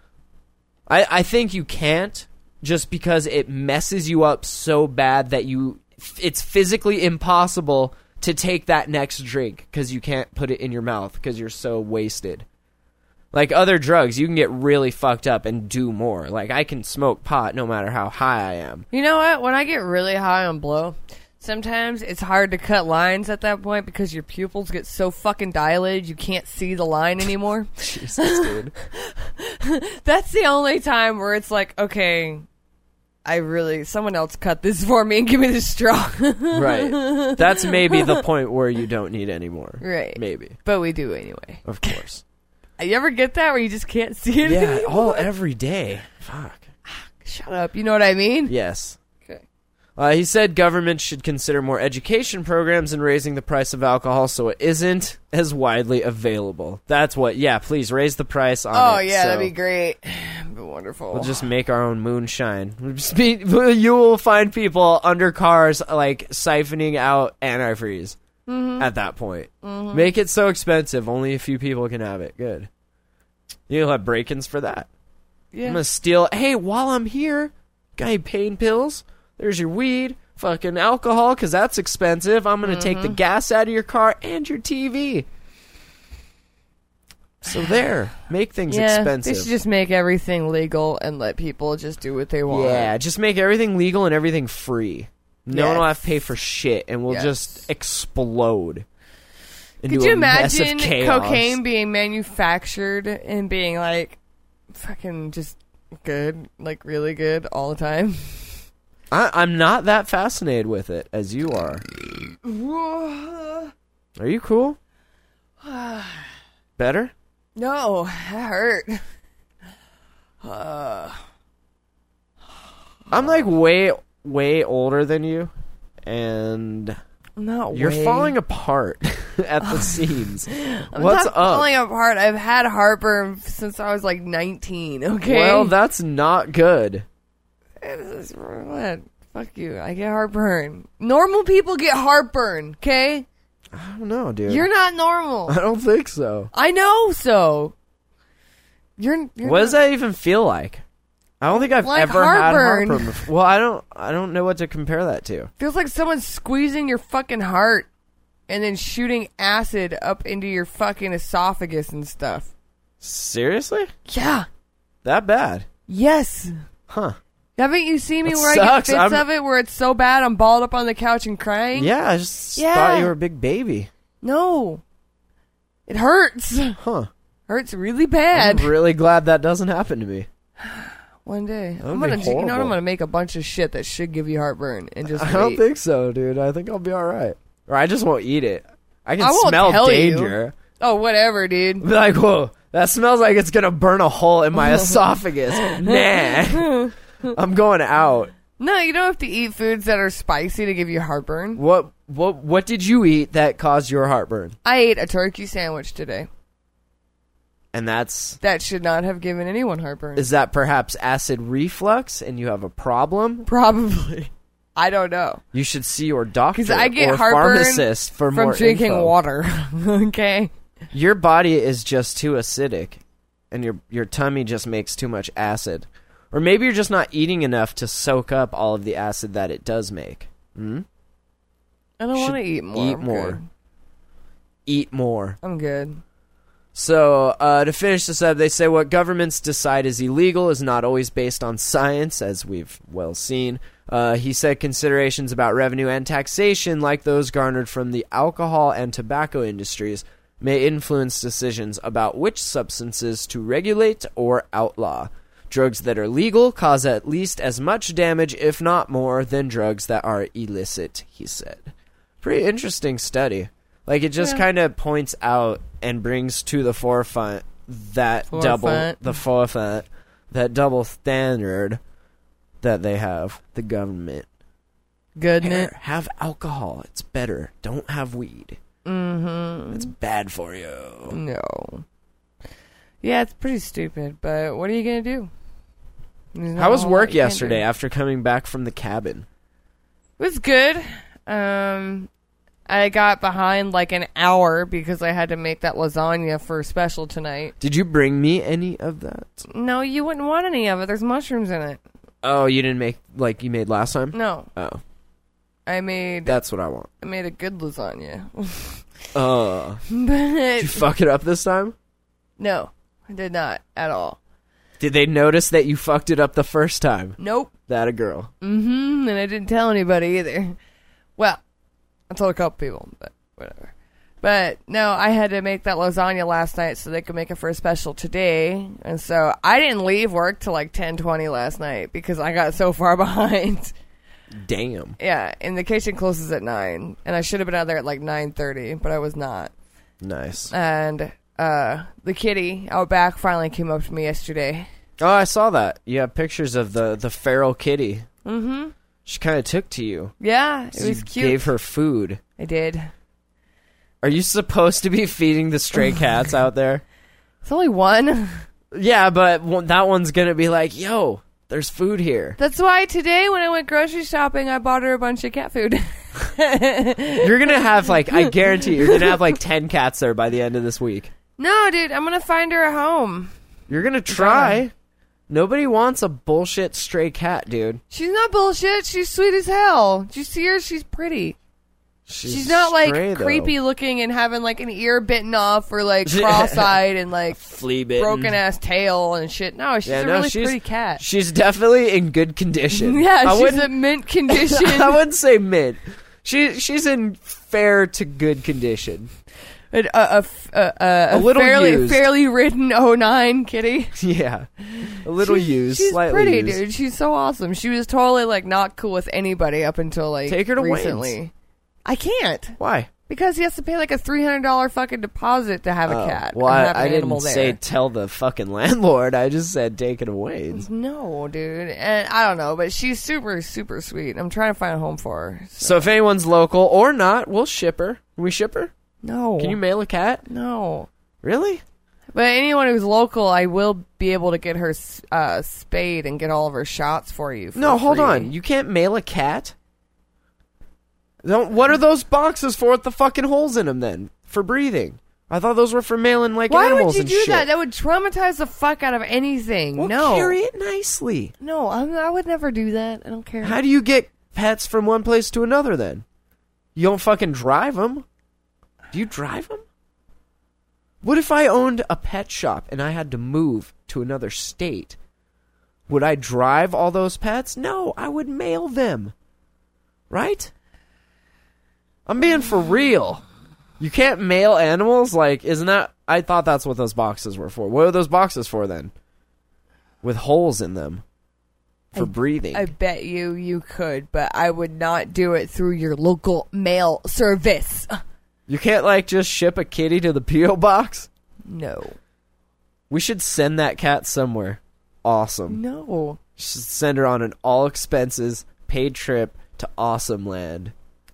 I, I think you can't, just because it messes you up so bad that you, it's physically impossible to take that next drink because you can't put it in your mouth because you're so wasted. Like other drugs, you can get really fucked up and do more. Like, I can smoke pot no matter how high I am. You know what? When I get really high on blow, sometimes it's hard to cut lines at that point because your pupils get so fucking dilated you can't see the line anymore. Jesus, dude. That's the only time where it's like, okay, I really, someone else cut this for me and give me the straw. Right. That's maybe the point where you don't need any more. Right. Maybe. But we do anyway. Of course. You ever get that where you just can't see it? Yeah, anymore? all every day. Fuck. Shut up. You know what I mean? Yes. Okay. Uh, he said government should consider more education programs in raising the price of alcohol so it isn't as widely available. That's what, yeah, please raise the price on Oh, it. yeah, so that'd be great. That'd be wonderful. We'll just make our own moonshine. We'll just be, you will find people under cars, like, siphoning out antifreeze mm-hmm. at that point. Mm-hmm. Make it so expensive, only a few people can have it. Good. You'll have break-ins for that. Yeah. I'm gonna steal. Hey, while I'm here, got any pain pills? There's your weed, fucking alcohol, because that's expensive. I'm gonna mm-hmm. take the gas out of your car and your T V. So there, make things yeah, expensive. They should just make everything legal and let people just do what they want. Yeah, just make everything legal and everything free. No yes. one will have to pay for shit, and we'll yes. just explode. Into Could you a mess imagine of chaos. cocaine being manufactured and being like fucking just good, like really good all the time? I, I'm not that fascinated with it as you are. Are you cool? Better? No, that hurt. Uh, I'm like way, way older than you, and not you're way. falling apart at the seams. I'm What's not up? falling apart. I've had heartburn since I was like nineteen. Okay. Well, that's not good. It's- what? Fuck you. I get heartburn. Normal people get heartburn. Okay. I don't know, dude. You're not normal. I don't think so. I know so. You're. you're What not, does that even feel like? I don't think I've Like ever heartburn. had heartburn before. Well, I don't. I don't know what to compare that to. Feels like someone's squeezing your fucking heart and then shooting acid up into your fucking esophagus and stuff. Seriously? Yeah. That bad? Yes. Huh. Haven't you seen me That where I get sucks. fits I'm- of it where it's so bad I'm balled up on the couch and crying? Yeah, I just Yeah. thought you were a big baby. No. It hurts. Huh. Hurts really bad. I'm really glad that doesn't happen to me. One day. That would I'm be gonna you know what, I'm horrible. gonna make a bunch of shit that should give you heartburn and just I don't wait. think so, dude. I think I'll be all right. Or I just won't eat it. I can I won't smell tell you. danger. Oh, whatever, dude. Be like, whoa, that smells like it's gonna burn a hole in my esophagus. Nah. I'm going out. No, you don't have to eat foods that are spicy to give you heartburn. What what what did you eat that caused your heartburn? I ate a turkey sandwich today. And that's That should not have given anyone heartburn. is that perhaps acid reflux and you have a problem? Probably. I don't know. You should see your doctor Because I get or heartburn pharmacist for from more drinking info. water. Okay? Your body is just too acidic, and your your tummy just makes too much acid. Or maybe you're just not eating enough to soak up all of the acid that it does make. Hmm? I don't Should want to eat more. Eat I'm more. good. Eat more. I'm good. So, uh, to finish this up, they say what governments decide is illegal is not always based on science, as we've well seen. Uh, he said considerations about revenue and taxation, like those garnered from the alcohol and tobacco industries, may influence decisions about which substances to regulate or outlaw. Drugs that are legal cause at least as much damage, if not more, than drugs that are illicit, he said. Pretty interesting study. Like, it just Yeah. kind of points out and brings to the forefront that Forefront. double, the forefront, that double standard that they have, the government. Good. Here, have alcohol. It's better. Don't have weed. Mm-hmm. It's bad for you. No. Yeah, it's pretty stupid, but what are you going to do? There's not How was a whole lot work you can yesterday do. after coming back from the cabin? It was good. Um, I got behind like an hour because I had to make that lasagna for a special tonight. Did you bring me any of that? No, you wouldn't want any of it. There's mushrooms in it. Oh, you didn't make like you made last time? No, Oh, I made that's what I want. I made a good lasagna. Uh, did But you fuck it up this time? no, I did not at all. Did they notice that you fucked it up the first time? Nope. That a girl. Mm-hmm. And I didn't tell anybody either. Well, I told a couple people, but whatever. But no, I had to make that lasagna last night so they could make it for a special today. And so I didn't leave work till like ten twenty last night because I got so far behind. Damn. Yeah, and the kitchen closes at nine. And I should have been out there at like nine thirty, but I was not. Nice. And uh, the kitty out back finally came up to me yesterday. Oh, I saw that. You have pictures of the, the feral kitty. Mm-hmm. She kind of took to you. Yeah, it So was you cute. gave her food. I did. Are you supposed to be feeding the stray cats out there? It's only one. Yeah, but one- that one's going to be like, yo, there's food here. That's why today when I went grocery shopping, I bought her a bunch of cat food. You're going to have, like, I guarantee you're going to have, like, ten cats there by the end of this week. No, dude, I'm going to find her a home. You're going to try. Nobody wants a bullshit stray cat, dude. She's not bullshit. She's sweet as hell. Did you see her? She's pretty. She's, She's not like stray, though. creepy looking and having like an ear bitten off or like cross-eyed and like Flea bitten. broken ass tail and shit. No, she's Yeah, a no, really she's, pretty cat. She's definitely in good condition. Yeah, I she's wouldn't- in mint condition. I wouldn't say mint. She she's in fair to good condition. a, a, a, a, A little fairly used. fairly ridden oh nine kitty. Yeah, a little she's, used, She's slightly pretty, used. dude. She's so awesome. She was totally like not cool with anybody up until like Take her to recently. Wayne's. I can't Why? because he has to pay like a three hundred dollar fucking deposit to have a Oh, cat. well, and I, have an I animal didn't there. say tell the fucking landlord. I just said take it away. No, dude. And I don't know, but she's super, super sweet. I'm trying to find a home for her. So. So if anyone's local or not, we'll ship her. Can we ship her? No. Can you mail a cat? No. Really? But anyone who's local, I will be able to get her uh, spayed and get all of her shots for you. For No, hold free. on. You can't mail a cat? Don't, what are those boxes for with the fucking holes in them then? For breathing. I thought those were for mailing like Why animals would you and do shit. that? That would traumatize the fuck out of anything. Well, no. carry it nicely. No, I'm, I would never do that. I don't care. How do you get pets from one place to another then? You don't fucking drive them. Do you drive them? What if I owned a pet shop and I had to move to another state? Would I drive all those pets? No, I would mail them. Right? I'm being for real. You can't mail animals? Like, isn't that... I thought that's what those boxes were for. What are those boxes for then? With holes in them. For breathing. I bet you you could, but I would not do it through your local mail service. You can't, like, just ship a kitty to the P O box? No. We should send that cat somewhere. Awesome. No. Should send her on an all expenses paid trip to Awesome Land.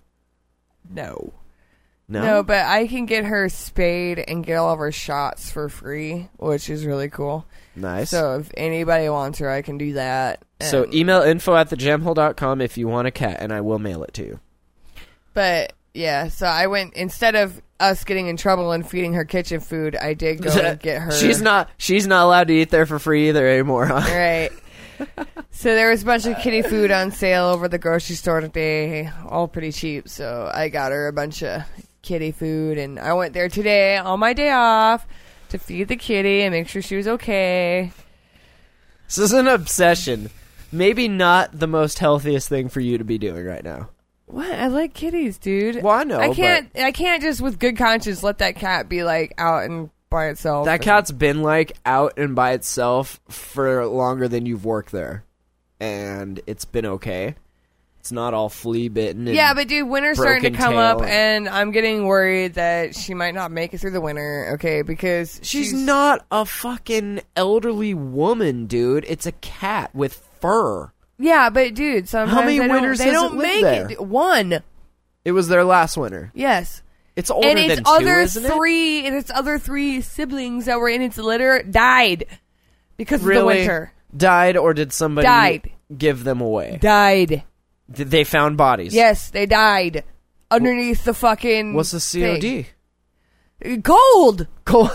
No. No? No, but I can get her spayed and get all of her shots for free, which is really cool. Nice. So if anybody wants her, I can do that. So And- email info at the jam hole dot com if you want a cat, and I will mail it to you. But yeah, so I went, instead of us getting in trouble and feeding her kitchen food, I did go and get her. She's not she's not allowed to eat there for free either anymore, huh? Right. So there was a bunch of kitty food on sale over the grocery store today, all pretty cheap. So I got her a bunch of kitty food, and I went there today on my day off to feed the kitty and make sure she was okay. This is an obsession. Maybe not the most healthiest thing for you to be doing right now. What? I like kitties, dude. Well, I know, I can't. I can't just with good conscience let that cat be like out and by itself. That and- cat's been like out and by itself for longer than you've worked there, and it's been okay. It's not all flea bitten. Yeah, but dude, winter's starting to broken come tail. up, and I'm getting worried that she might not make it through the winter. Okay, because she's, not a fucking elderly woman, dude. It's a cat with fur. Yeah, but dude, sometimes many they winters don't, they has don't it lived make there? it. One, It was their last winter. yes. It's older And than its two, other isn't it? three, and its other three siblings that were in its litter died because Really? of the winter. Died, or did somebody Died. give them away? Died. Did they found bodies? Yes, they died underneath the fucking. What's the C O D? thing. Cold. Cool.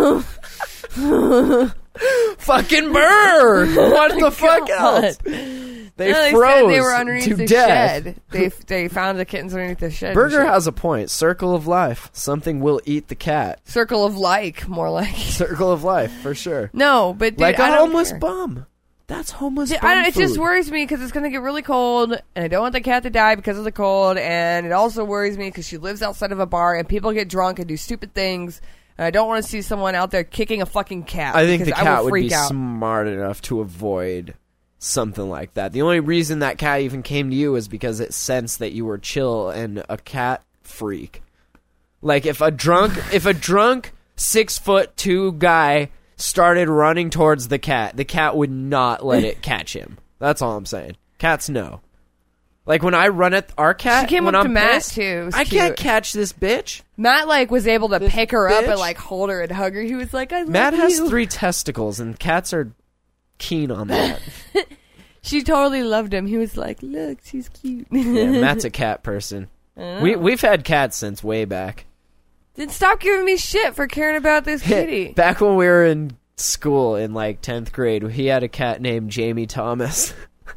Fucking bird! What the fuck God. else? They No, they froze said they were underneath to the death. shed. They they found the kittens underneath the shed. and Burger shit. has a point. Circle of life. Something will eat the cat. Circle of like, more like. Circle of life, for sure. No, but dude, like a I don't homeless care. bum. That's homeless Dude, bum I don't, it just food. worries me because it's going to get really cold, and I don't want the cat to die because of the cold, and it also worries me because she lives outside of a bar, and people get drunk and do stupid things, and I don't want to see someone out there kicking a fucking cat. I think the because I cat will would freak be out. smart enough to avoid something like that. The only reason that cat even came to you is because it sensed that you were chill and a cat freak. Like if a drunk, if a drunk six foot two guy started running towards the cat, the cat would not let it catch him. That's all I'm saying. Cats know. Like when I run at our cat, She came when up I'm to Matt, pissed, too. It was I cute. can't catch this bitch. Matt like was able to This pick her up bitch. and like hold her and hug her. He was like, "I love Matt has you." three testicles, and cats are keen on that. She totally loved him. He was like, "Look, she's cute." Yeah, Matt's a cat person. We we've had cats since way back. Then stop giving me shit for caring about this kitty. Back when we were in school in like tenth grade, he had a cat named Jamie Thomas.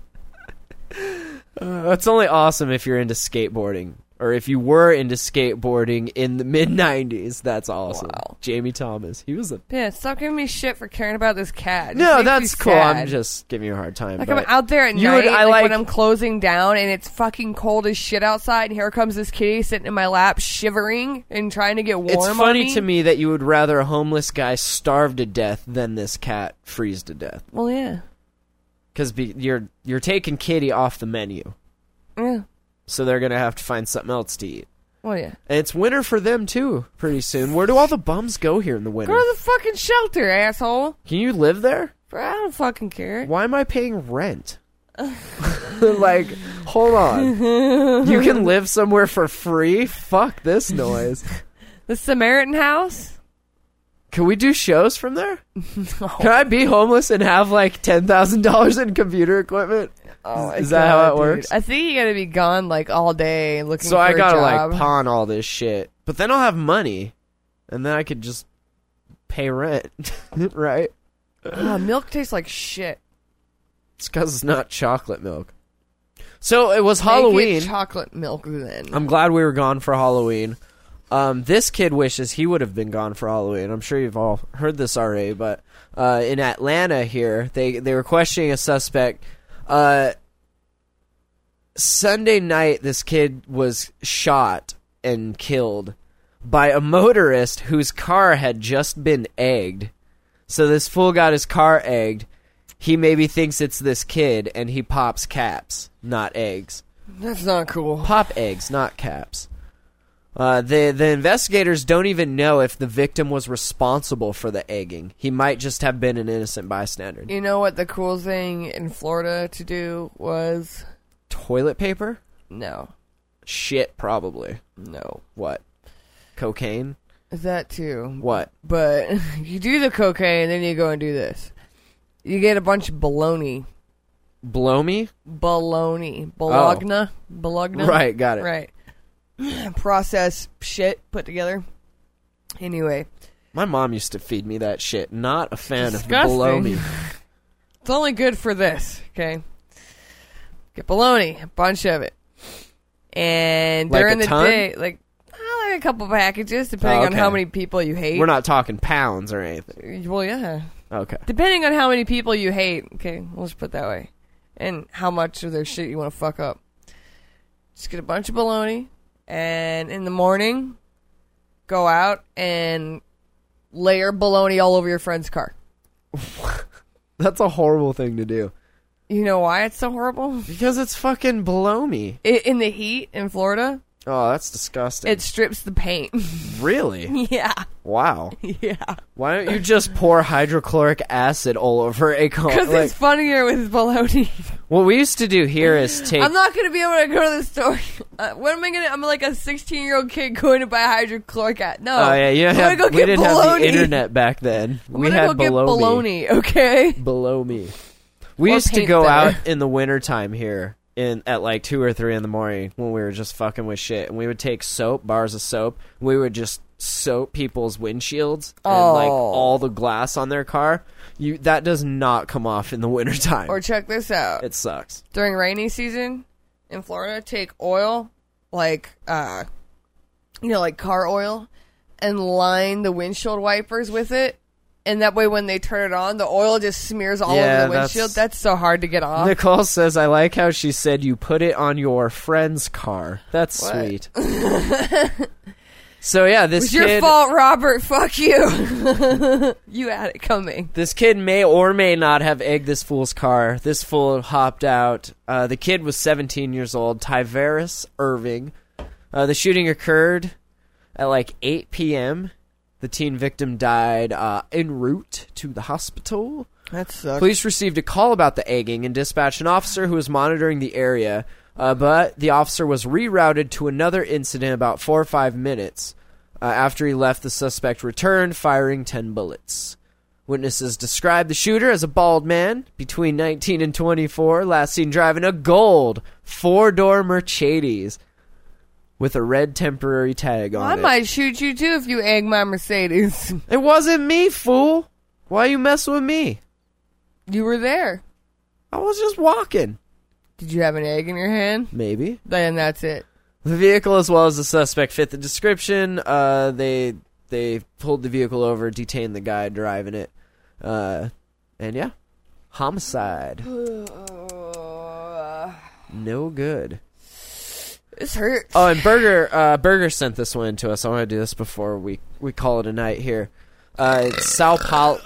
uh, that's only awesome if you're into skateboarding. Or if you were into skateboarding in the mid nineties, that's awesome. Wow. Jamie Thomas. He was a... Yeah, stop giving me shit for caring about this cat. It just No, makes that's me cool. sad. I'm just giving you a hard time. Like but I'm out there at you night, would- I like, like- when I'm closing down and it's fucking cold as shit outside, and here comes this kitty sitting in my lap, shivering and trying to get warm. It's on funny me. to me that you would rather a homeless guy starve to death than this cat freeze to death. Well, yeah, Because you're you're taking Kitty off the menu, yeah. so they're gonna have to find something else to eat. Well, yeah. And it's winter for them too, pretty soon. Where do all the bums go here in the winter? Go to the fucking shelter, asshole. Can you live there? I don't fucking care. Why am I paying rent? Like, hold on. You can live somewhere for free? Fuck this noise. The Samaritan House? Can we do shows from there? Can I be homeless and have like ten thousand dollars in computer equipment? Oh, my Is that how God, it dude. works? I think you gotta be gone like all day looking So for I a gotta job. like pawn all this shit. But then I'll have money. And then I could just pay rent. Right? Ah, milk tastes like shit. It's because it's not chocolate milk. So it was Make Halloween. it chocolate milk then. I'm glad we were gone for Halloween. Um, this kid wishes he would have been gone for Halloween. I'm sure you've all heard this already, but uh, in Atlanta here, they, they were questioning a suspect. Uh, Sunday night, this kid was shot and killed by a motorist whose car had just been egged. So this fool got his car egged. He maybe thinks it's this kid, and he pops caps, not eggs. That's not cool. Pop eggs, not caps. Uh, the the investigators don't even know if the victim was responsible for the egging. He might just have been an innocent bystander. You know what the cool thing in Florida to do was? Toilet paper? No. Shit, probably. No. What? Cocaine? That too. What? But you do the cocaine, then you go and do this. You get a bunch of baloney. Blow me? Bologna. Bologna. Bologna. Right, got it. Right. Process shit put together. Anyway. My mom used to feed me that shit. Not a fan of the Disgusting. blow me. It's only good for this, okay? Get bologna, a bunch of it. And Like during a the ton? day, like, oh, like a couple packages, depending Oh, on okay. how many people you hate. We're not talking pounds or anything. Well, yeah. Okay. Depending on how many people you hate, okay, we'll just put it that way. And how much of their shit you want to fuck up. Just get a bunch of bologna, and in the morning, go out and layer bologna all over your friend's car. That's a horrible thing to do. You know why it's so horrible? Because it's fucking below me. I in the heat in Florida, Oh, that's disgusting. it strips the paint. Really? Yeah. Wow. Yeah. Why don't you just pour hydrochloric acid all over a car? Because Like, it's funnier with bologna. what we used to do here is take... I'm not going to be able to go to the store. Uh, what am I going to... I'm like a sixteen-year-old kid going to buy hydrochloric acid. No. Oh, yeah, you I'm have, gonna go we get didn't bologna. have the internet back then. I'm we gonna had go get below me. bologna, okay? Below me. We Or used to paint go better. out in the wintertime here in at like two or three in the morning when we were just fucking with shit. And we would take soap, bars of soap. We would just soap people's windshields and like Oh. all the glass on their car. You That does not come off in the wintertime. Or check this out. It sucks. During rainy season in Florida, take oil, like, uh, you know, like car oil, and line the windshield wipers with it. And that way when they turn it on, the oil just smears all Yeah, over the that's- windshield. That's so hard to get off. Nicole says, I like how she said you put it on your friend's car. That's What? sweet. So yeah, this It's kid... your fault, Robert. Fuck you. You had it coming. This kid may or may not have egged this fool's car. This fool hopped out. Uh, the kid was seventeen years old, Tyveris Irving. Uh, the shooting occurred at like eight p.m. The teen victim died uh, en route to the hospital. That sucks. Police received a call about the egging and dispatched an officer who was monitoring the area, uh, but the officer was rerouted to another incident about four or five minutes. Uh, after he left, the suspect returned, firing ten bullets. Witnesses described the shooter as a bald man, between nineteen and twenty-four, last seen driving a gold four-door Mercedes with a red temporary tag Well, on I it. might shoot you too if you egg my Mercedes. It wasn't me, fool. Why you messing with me? You were there. I was just walking. Did you have an egg in your hand? Maybe. Then that's it. The vehicle as well as the suspect fit the description. Uh, they they pulled the vehicle over, detained the guy driving it. Uh, and yeah, homicide. No good. This hurts. Oh, and Burger uh, Burger sent this one to us. I want to do this before we, we call it a night here. Uh, it's Sao Paulo.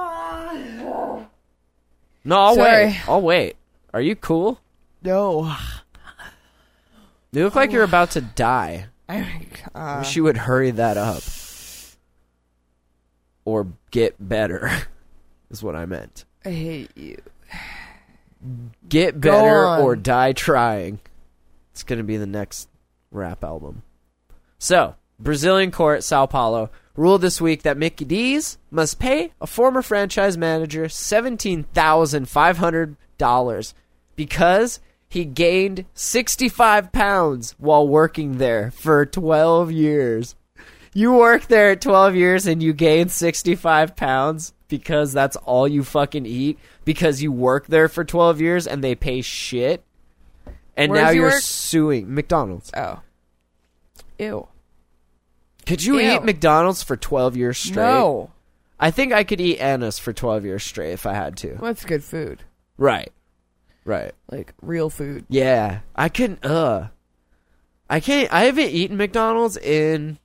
No, I'll Sorry. wait. I'll wait. Are you cool? No. You look like you're about to die. I, uh, Wish you would hurry that up. Or get better, is what I meant. I hate you. Get Go better on. or die trying. It's going to be the next rap album. So, Brazilian court, Sao Paulo, ruled this week that Mickey D's must pay a former franchise manager seventeen thousand five hundred dollars because he gained sixty-five pounds while working there for twelve years. You work there at twelve years and you gain sixty-five pounds because that's all you fucking eat because you work there for twelve years and they pay shit. And Where now does he you're work? suing McDonald's. Oh. Ew. Could you Ew. eat McDonald's for twelve years straight? No. I think I could eat Anna's for twelve years straight if I had to. What's good food? Right. Right. Like real food. Yeah. I couldn't, uh. I can't, I haven't eaten McDonald's in,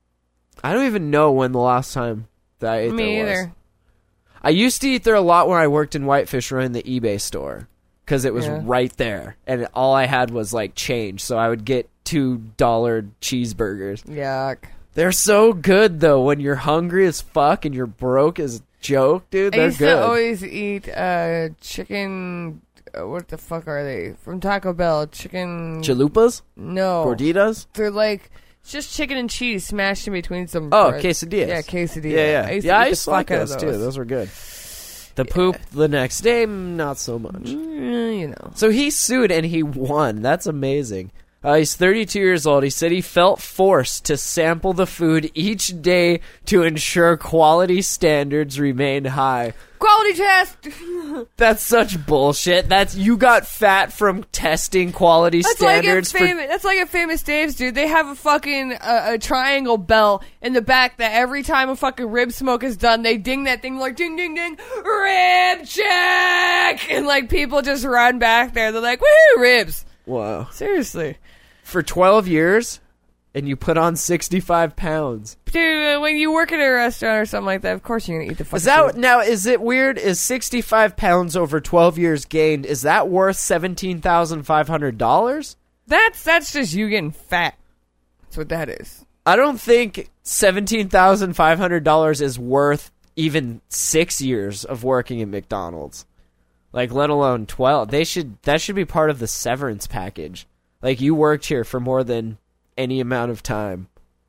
I don't even know when the last time that I ate Me there was. either. I used to eat there a lot when I worked in Whitefish running the eBay store. Because it was Yeah. right there. And all I had was, like, change. So I would get two dollar cheeseburgers. Yuck. They're so good, though, when you're hungry as fuck and you're broke as a joke, dude. I They're used good. to always eat uh, chicken. Uh, what the fuck are they? From Taco Bell. Chicken. Chalupas? No. Gorditas? They're like just chicken and cheese smashed in between some. Oh, bread. quesadillas. Yeah, quesadilla. Yeah, yeah. I used yeah, to eat I the used to like fuck out of those, too. those. Those were good. The poop the next day, not so much. Mm, you know. So he sued and he won. That's amazing. Uh, he's thirty-two years old. He said he felt forced to sample the food each day to ensure quality standards remained high. Quality test. That's such bullshit. That's you got fat from testing quality That's like a standards for famous. That's like a Famous Dave's, dude. They have a fucking uh, a triangle bell in the back that every time a fucking rib smoke is done, they ding that thing like ding ding ding, rib check, and like people just run back there. They're like, woohoo, ribs. Whoa. Seriously, For twelve years, and you put on sixty-five pounds. dude. When you work at a restaurant or something like that, of course you're gonna eat the fucking. Is that food. now? Is it weird? Is sixty-five pounds over twelve years gained? Is that worth seventeen thousand five hundred dollars? That's that's just you getting fat. That's what that is. I don't think seventeen thousand five hundred dollars is worth even six years of working at McDonald's. Like, let alone twelve. They should that should be part of the severance package. Like, you worked here for more than any amount of time.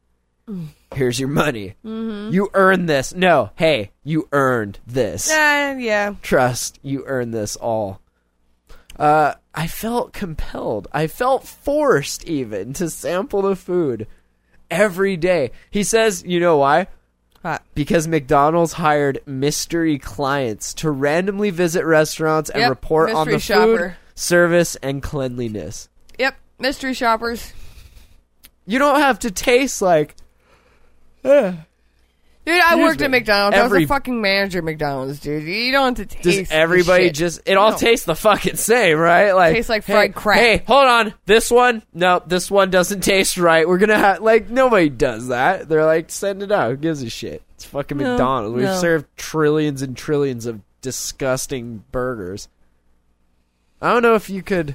Here's your money. Mm-hmm. You earned this. No, hey, you earned this. Uh, yeah. Trust, you earned this all. Uh, I felt compelled. I felt forced even to sample the food every day. He says, you know why? Hot. Because McDonald's hired mystery clients to randomly visit restaurants and Yep, report on the mystery food, shopper. service, and cleanliness. Yep. Mystery shoppers. You don't have to taste like... eh. Dude, I Excuse worked me. at McDonald's. I Every- was a fucking manager at McDonald's, dude. You don't have to taste Does the everybody shit. just... It all No. tastes the fucking same, right? Like Tastes like hey, fried crap. Hey, hold on. This one? No, this one doesn't taste right. We're gonna have... Like, nobody does that. They're like, send it out. Who gives a shit? It's fucking No, McDonald's. We've no. served trillions and trillions of disgusting burgers. I don't know if you could...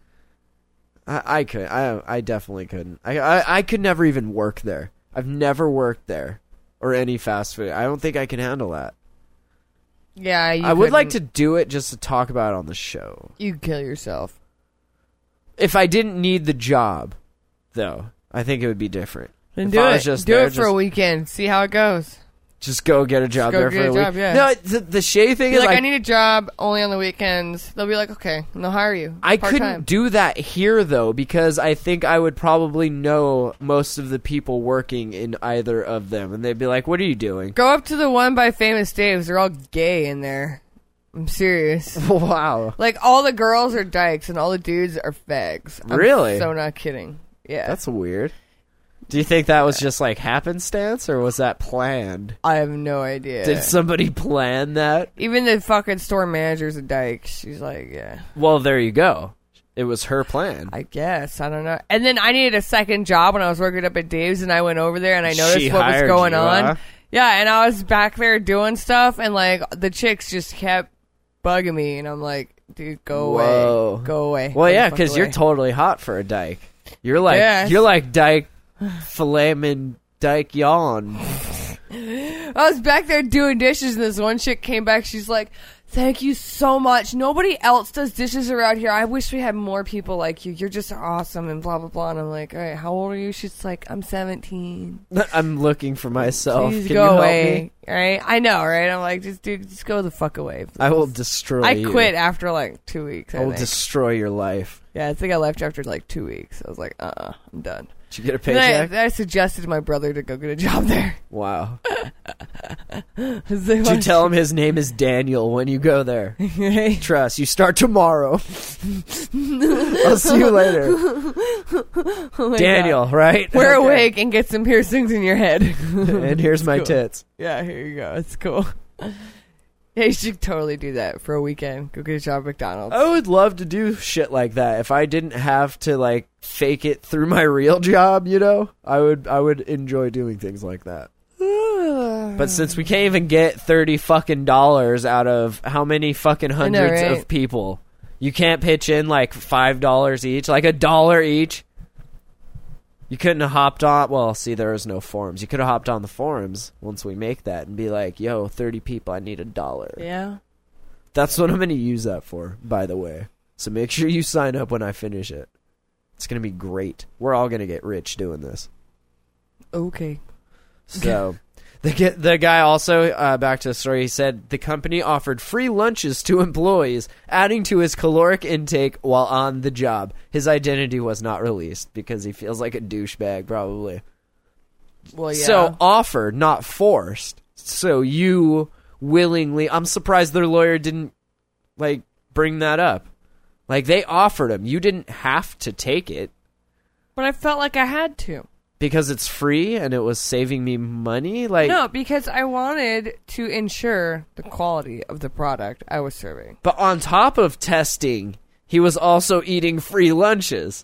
I, I could. I I definitely couldn't. I, I I could never even work there. I've never worked there. or any fast food. I don't think I can handle that. Yeah, you I would like to couldn't- do it just to talk about it on the show. You'd kill yourself. If I didn't need the job, though, I think it would be different. Then If do I it. was just do there, it for just- a weekend. See how it goes. Just go get a job go there get for a a week. job, yeah. No, the, the shady thing Be is like, like, I need a job only on the weekends. They'll be like, okay, and they'll hire you. I part-time. couldn't do that here, though, because I think I would probably know most of the people working in either of them. And they'd be like, what are you doing? Go up to the one by Famous Dave's. They're all gay in there. I'm serious. Wow. Like, all the girls are dykes and all the dudes are fags. I'm Really? so not kidding. Yeah. That's weird. Do you think that was just like happenstance, or was that planned? I have no idea. Did somebody plan that? Even the fucking store manager's a dyke. She's like, yeah. Well, there you go. It was her plan. I guess. I don't know. And then I needed a second job when I was working up at Dave's, and I went over there and I noticed She what was hired going you, on. huh? Yeah, and I was back there doing stuff, and like the chicks just kept bugging me, and I'm like, dude, go Whoa. away, go away. Well, Go yeah, the fuck because you're away. totally hot for a dyke. You're like Yes. you're like dyke flamin' dyke yawn. I was back there doing dishes, and this one chick came back. She's like, thank you so much. Nobody else does dishes around here. I wish we had more people like you. You're just awesome, and blah, blah, blah. And I'm like, all right, how old are you? She's like, I'm seventeen. I'm looking for myself. Please Can go you help away. me? All right? I know, right? I'm like, just dude, just go the fuck away. I will destroy I you. quit after like two weeks. I I will think. destroy your life. Yeah, I think I left after like two weeks. I was like, uh, uh I'm done. Did you get a Then I, paycheck? then I suggested to my brother to go get a job there. Wow. Did Did you tell him his name is Daniel when you go there? Trust, you start tomorrow. I'll see you later. Oh my Daniel, God. right? Wear a Okay. wig and get some piercings in your head. And here's my cool. tits. Yeah, here you go. It's cool. Yeah, you should totally do that for a weekend. Go get a job at McDonald's. I would love to do shit like that if I didn't have to like fake it through my real job, you know? I would I would enjoy doing things like that. But since we can't even get thirty fucking dollars out of how many fucking hundreds right? of people, you can't pitch in like five dollars each, like a dollar each. You couldn't have hopped on. Well, see, there is no forums. You could have hopped on the forums once we make that and be like, "Yo, thirty people, I need a dollar." Yeah. That's what I'm going to use that for, by the way. So make sure you sign up when I finish it. It's going to be great. We're all going to get rich doing this. Okay. So the ge- the guy also, uh, back to the story, he said the company offered free lunches to employees, adding to his caloric intake while on the job. His identity was not released because he feels like a douchebag, probably. Well, yeah. So offered, not forced. So you willingly... I'm surprised their lawyer didn't, like, bring that up. Like, they offered him. You didn't have to take it. But I felt like I had to. Because it's free and it was saving me money? Like, No, because I wanted to ensure the quality of the product I was serving. but on top of testing, he was also eating free lunches.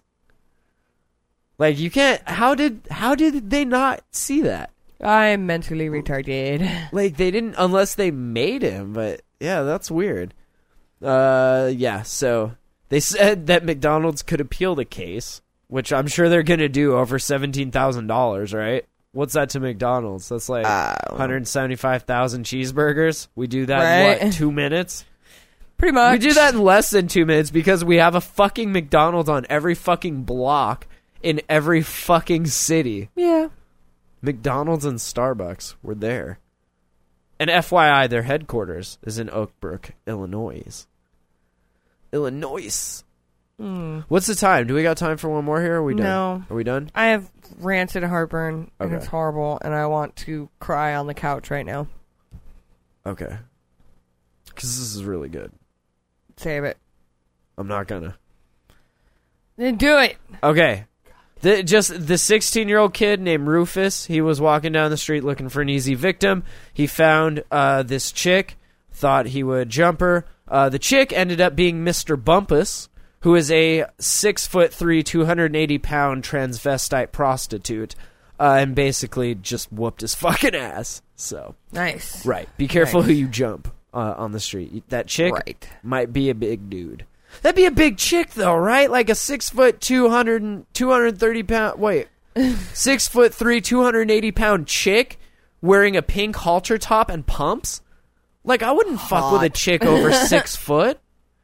Like, you can't... How did how did they not see that? I'm mentally retarded. Like, they didn't... Unless they made him, but... Yeah, that's weird. Uh, yeah, so... They said that McDonald's could appeal the case, which I'm sure they're going to do over seventeen thousand dollars, right? What's that to McDonald's? That's like one hundred seventy-five thousand cheeseburgers. We do that Right. in, what, two minutes? Pretty much. We do that in less than two minutes because we have a fucking McDonald's on every fucking block in every fucking city. Yeah. McDonald's and Starbucks were there. And F Y I, their headquarters is in Oak Brook, Illinois. Illinois. Mm. What's the time? Do we got time for one more here? Or are we done? No. Are we done? I have rancid heartburn, and Okay. it's horrible, and I want to cry on the couch right now. Okay. Because this is really good. Save it. I'm not gonna. Then do it. Okay. The, just the sixteen-year-old kid named Rufus, he was walking down the street looking for an easy victim. He found uh, this chick, thought he would jump her. Uh, the chick ended up being Mister Bumpus, who is a six foot three, two hundred eighty pound transvestite prostitute, uh, and basically just whooped his fucking ass. So, Nice. right. Be careful Nice. who you jump uh, on the street. That chick Right. might be a big dude. That'd be a big chick, though, right? Like a six foot, two hundred, two hundred thirty pound. Wait, six foot three, two hundred eighty pound chick wearing a pink halter top and pumps. Like, I wouldn't fuck with a chick over six foot.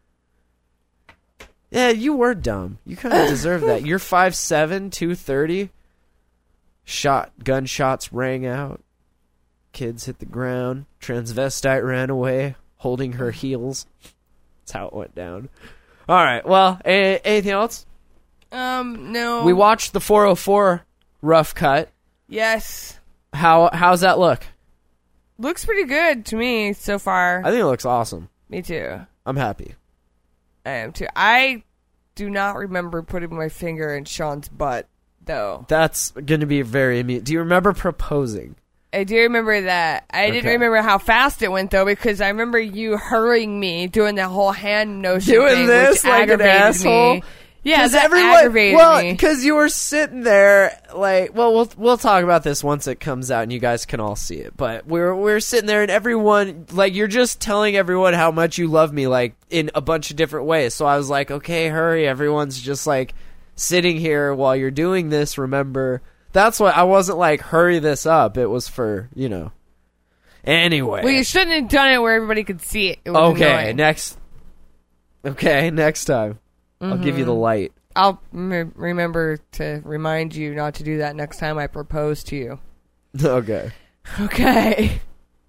Yeah, you were dumb. You kind of deserve that. You're five seven, two thirty. Shot, gunshots rang out. Kids hit the ground. Transvestite ran away, holding her heels. That's how it went down. All right, well, a- anything else? Um, no. We watched the four oh four rough cut. Yes. How How's that look? Looks pretty good to me so far. I think it looks awesome. Me too. I'm happy. I am too. I do not remember putting my finger in Sean's butt, though. That's going to be very immediate. Do you remember proposing? I do remember that. I didn't Okay. remember how fast it went, though, because I remember you hurrying me, doing that whole hand notion Doing thing, this which like an aggravated asshole? me. Yeah, 'Cause that everyone- aggravated well, me. because you were sitting there, like, well, we'll we'll talk about this once it comes out, and you guys can all see it. But we're we're sitting there, and everyone, like, you're just telling everyone how much you love me, like, in a bunch of different ways. So I was like, okay, hurry. Everyone's just like sitting here while you're doing this. Remember, that's why I wasn't like, hurry this up. It was for, you know. Anyway. Well, you shouldn't have done it where everybody could see it. It was Okay, annoying. next. Okay, next time. I'll give you the light. I'll m- remember to remind you not to do that next time I propose to you. Okay. Okay.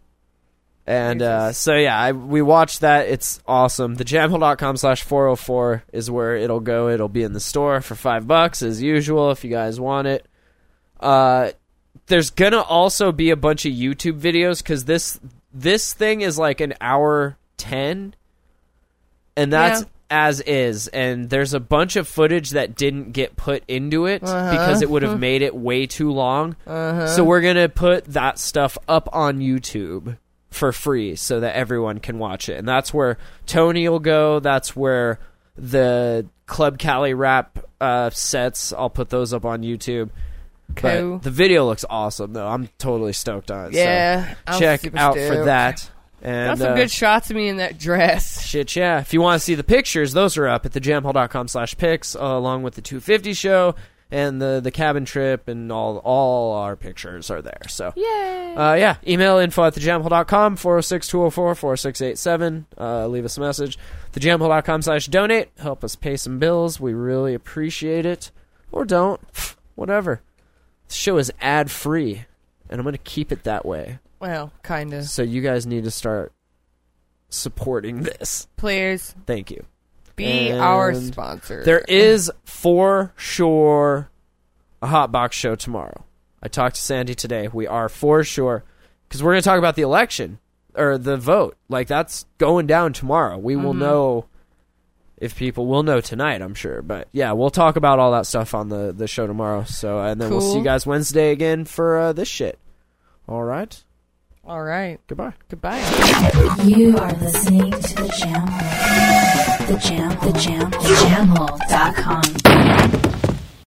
And uh, so, yeah, I, we watched that. It's awesome. The jamhill.com slash 404 is where it'll go. It'll be in the store for five bucks as usual if you guys want it. Uh, there's going to also be a bunch of YouTube videos because this, this thing is like an hour ten. And that's... Yeah. As is, and there's a bunch of footage that didn't get put into it Uh-huh. because it would have made it way too long. Uh-huh. So we're gonna put that stuff up on YouTube for free so that everyone can watch it, and that's where Tony will go. That's where the Club Cali rap uh, sets. I'll put those up on YouTube. Cool. But the video looks awesome, though. I'm totally stoked on it. Yeah, so I'm check super out for stoked. that. And, Got some uh, good shots of me in that dress. Shit, yeah. If you want to see the pictures, those are up at the jamhill.com slash pics, uh, along with the two fifty show and the, the cabin trip, and all all our pictures are there. So, Yay. uh, yeah, email info at thejamhill.com, four oh six, two oh four, four six eight seven. Uh, leave us a message. Thejamhill.com slash donate. Help us pay some bills. We really appreciate it. Or don't. Whatever. The show is ad-free, and I'm going to keep it that way. Well, kind of. So you guys need to start supporting this. Please Thank you. be And our sponsor. There is for sure a hot box show tomorrow. I talked to Sandy today. We are for sure, because we're going to talk about the election or the vote. Like, that's going down tomorrow. We will know if people will know tonight, I'm sure. But yeah, we'll talk about all that stuff on the, the show tomorrow. So, and then we'll Cool. see you guys Wednesday again for uh, this shit. All right. All right. Goodbye. Goodbye. You are listening to the Jam Hole. The Jam, the Jam, the Jam Hole dot com.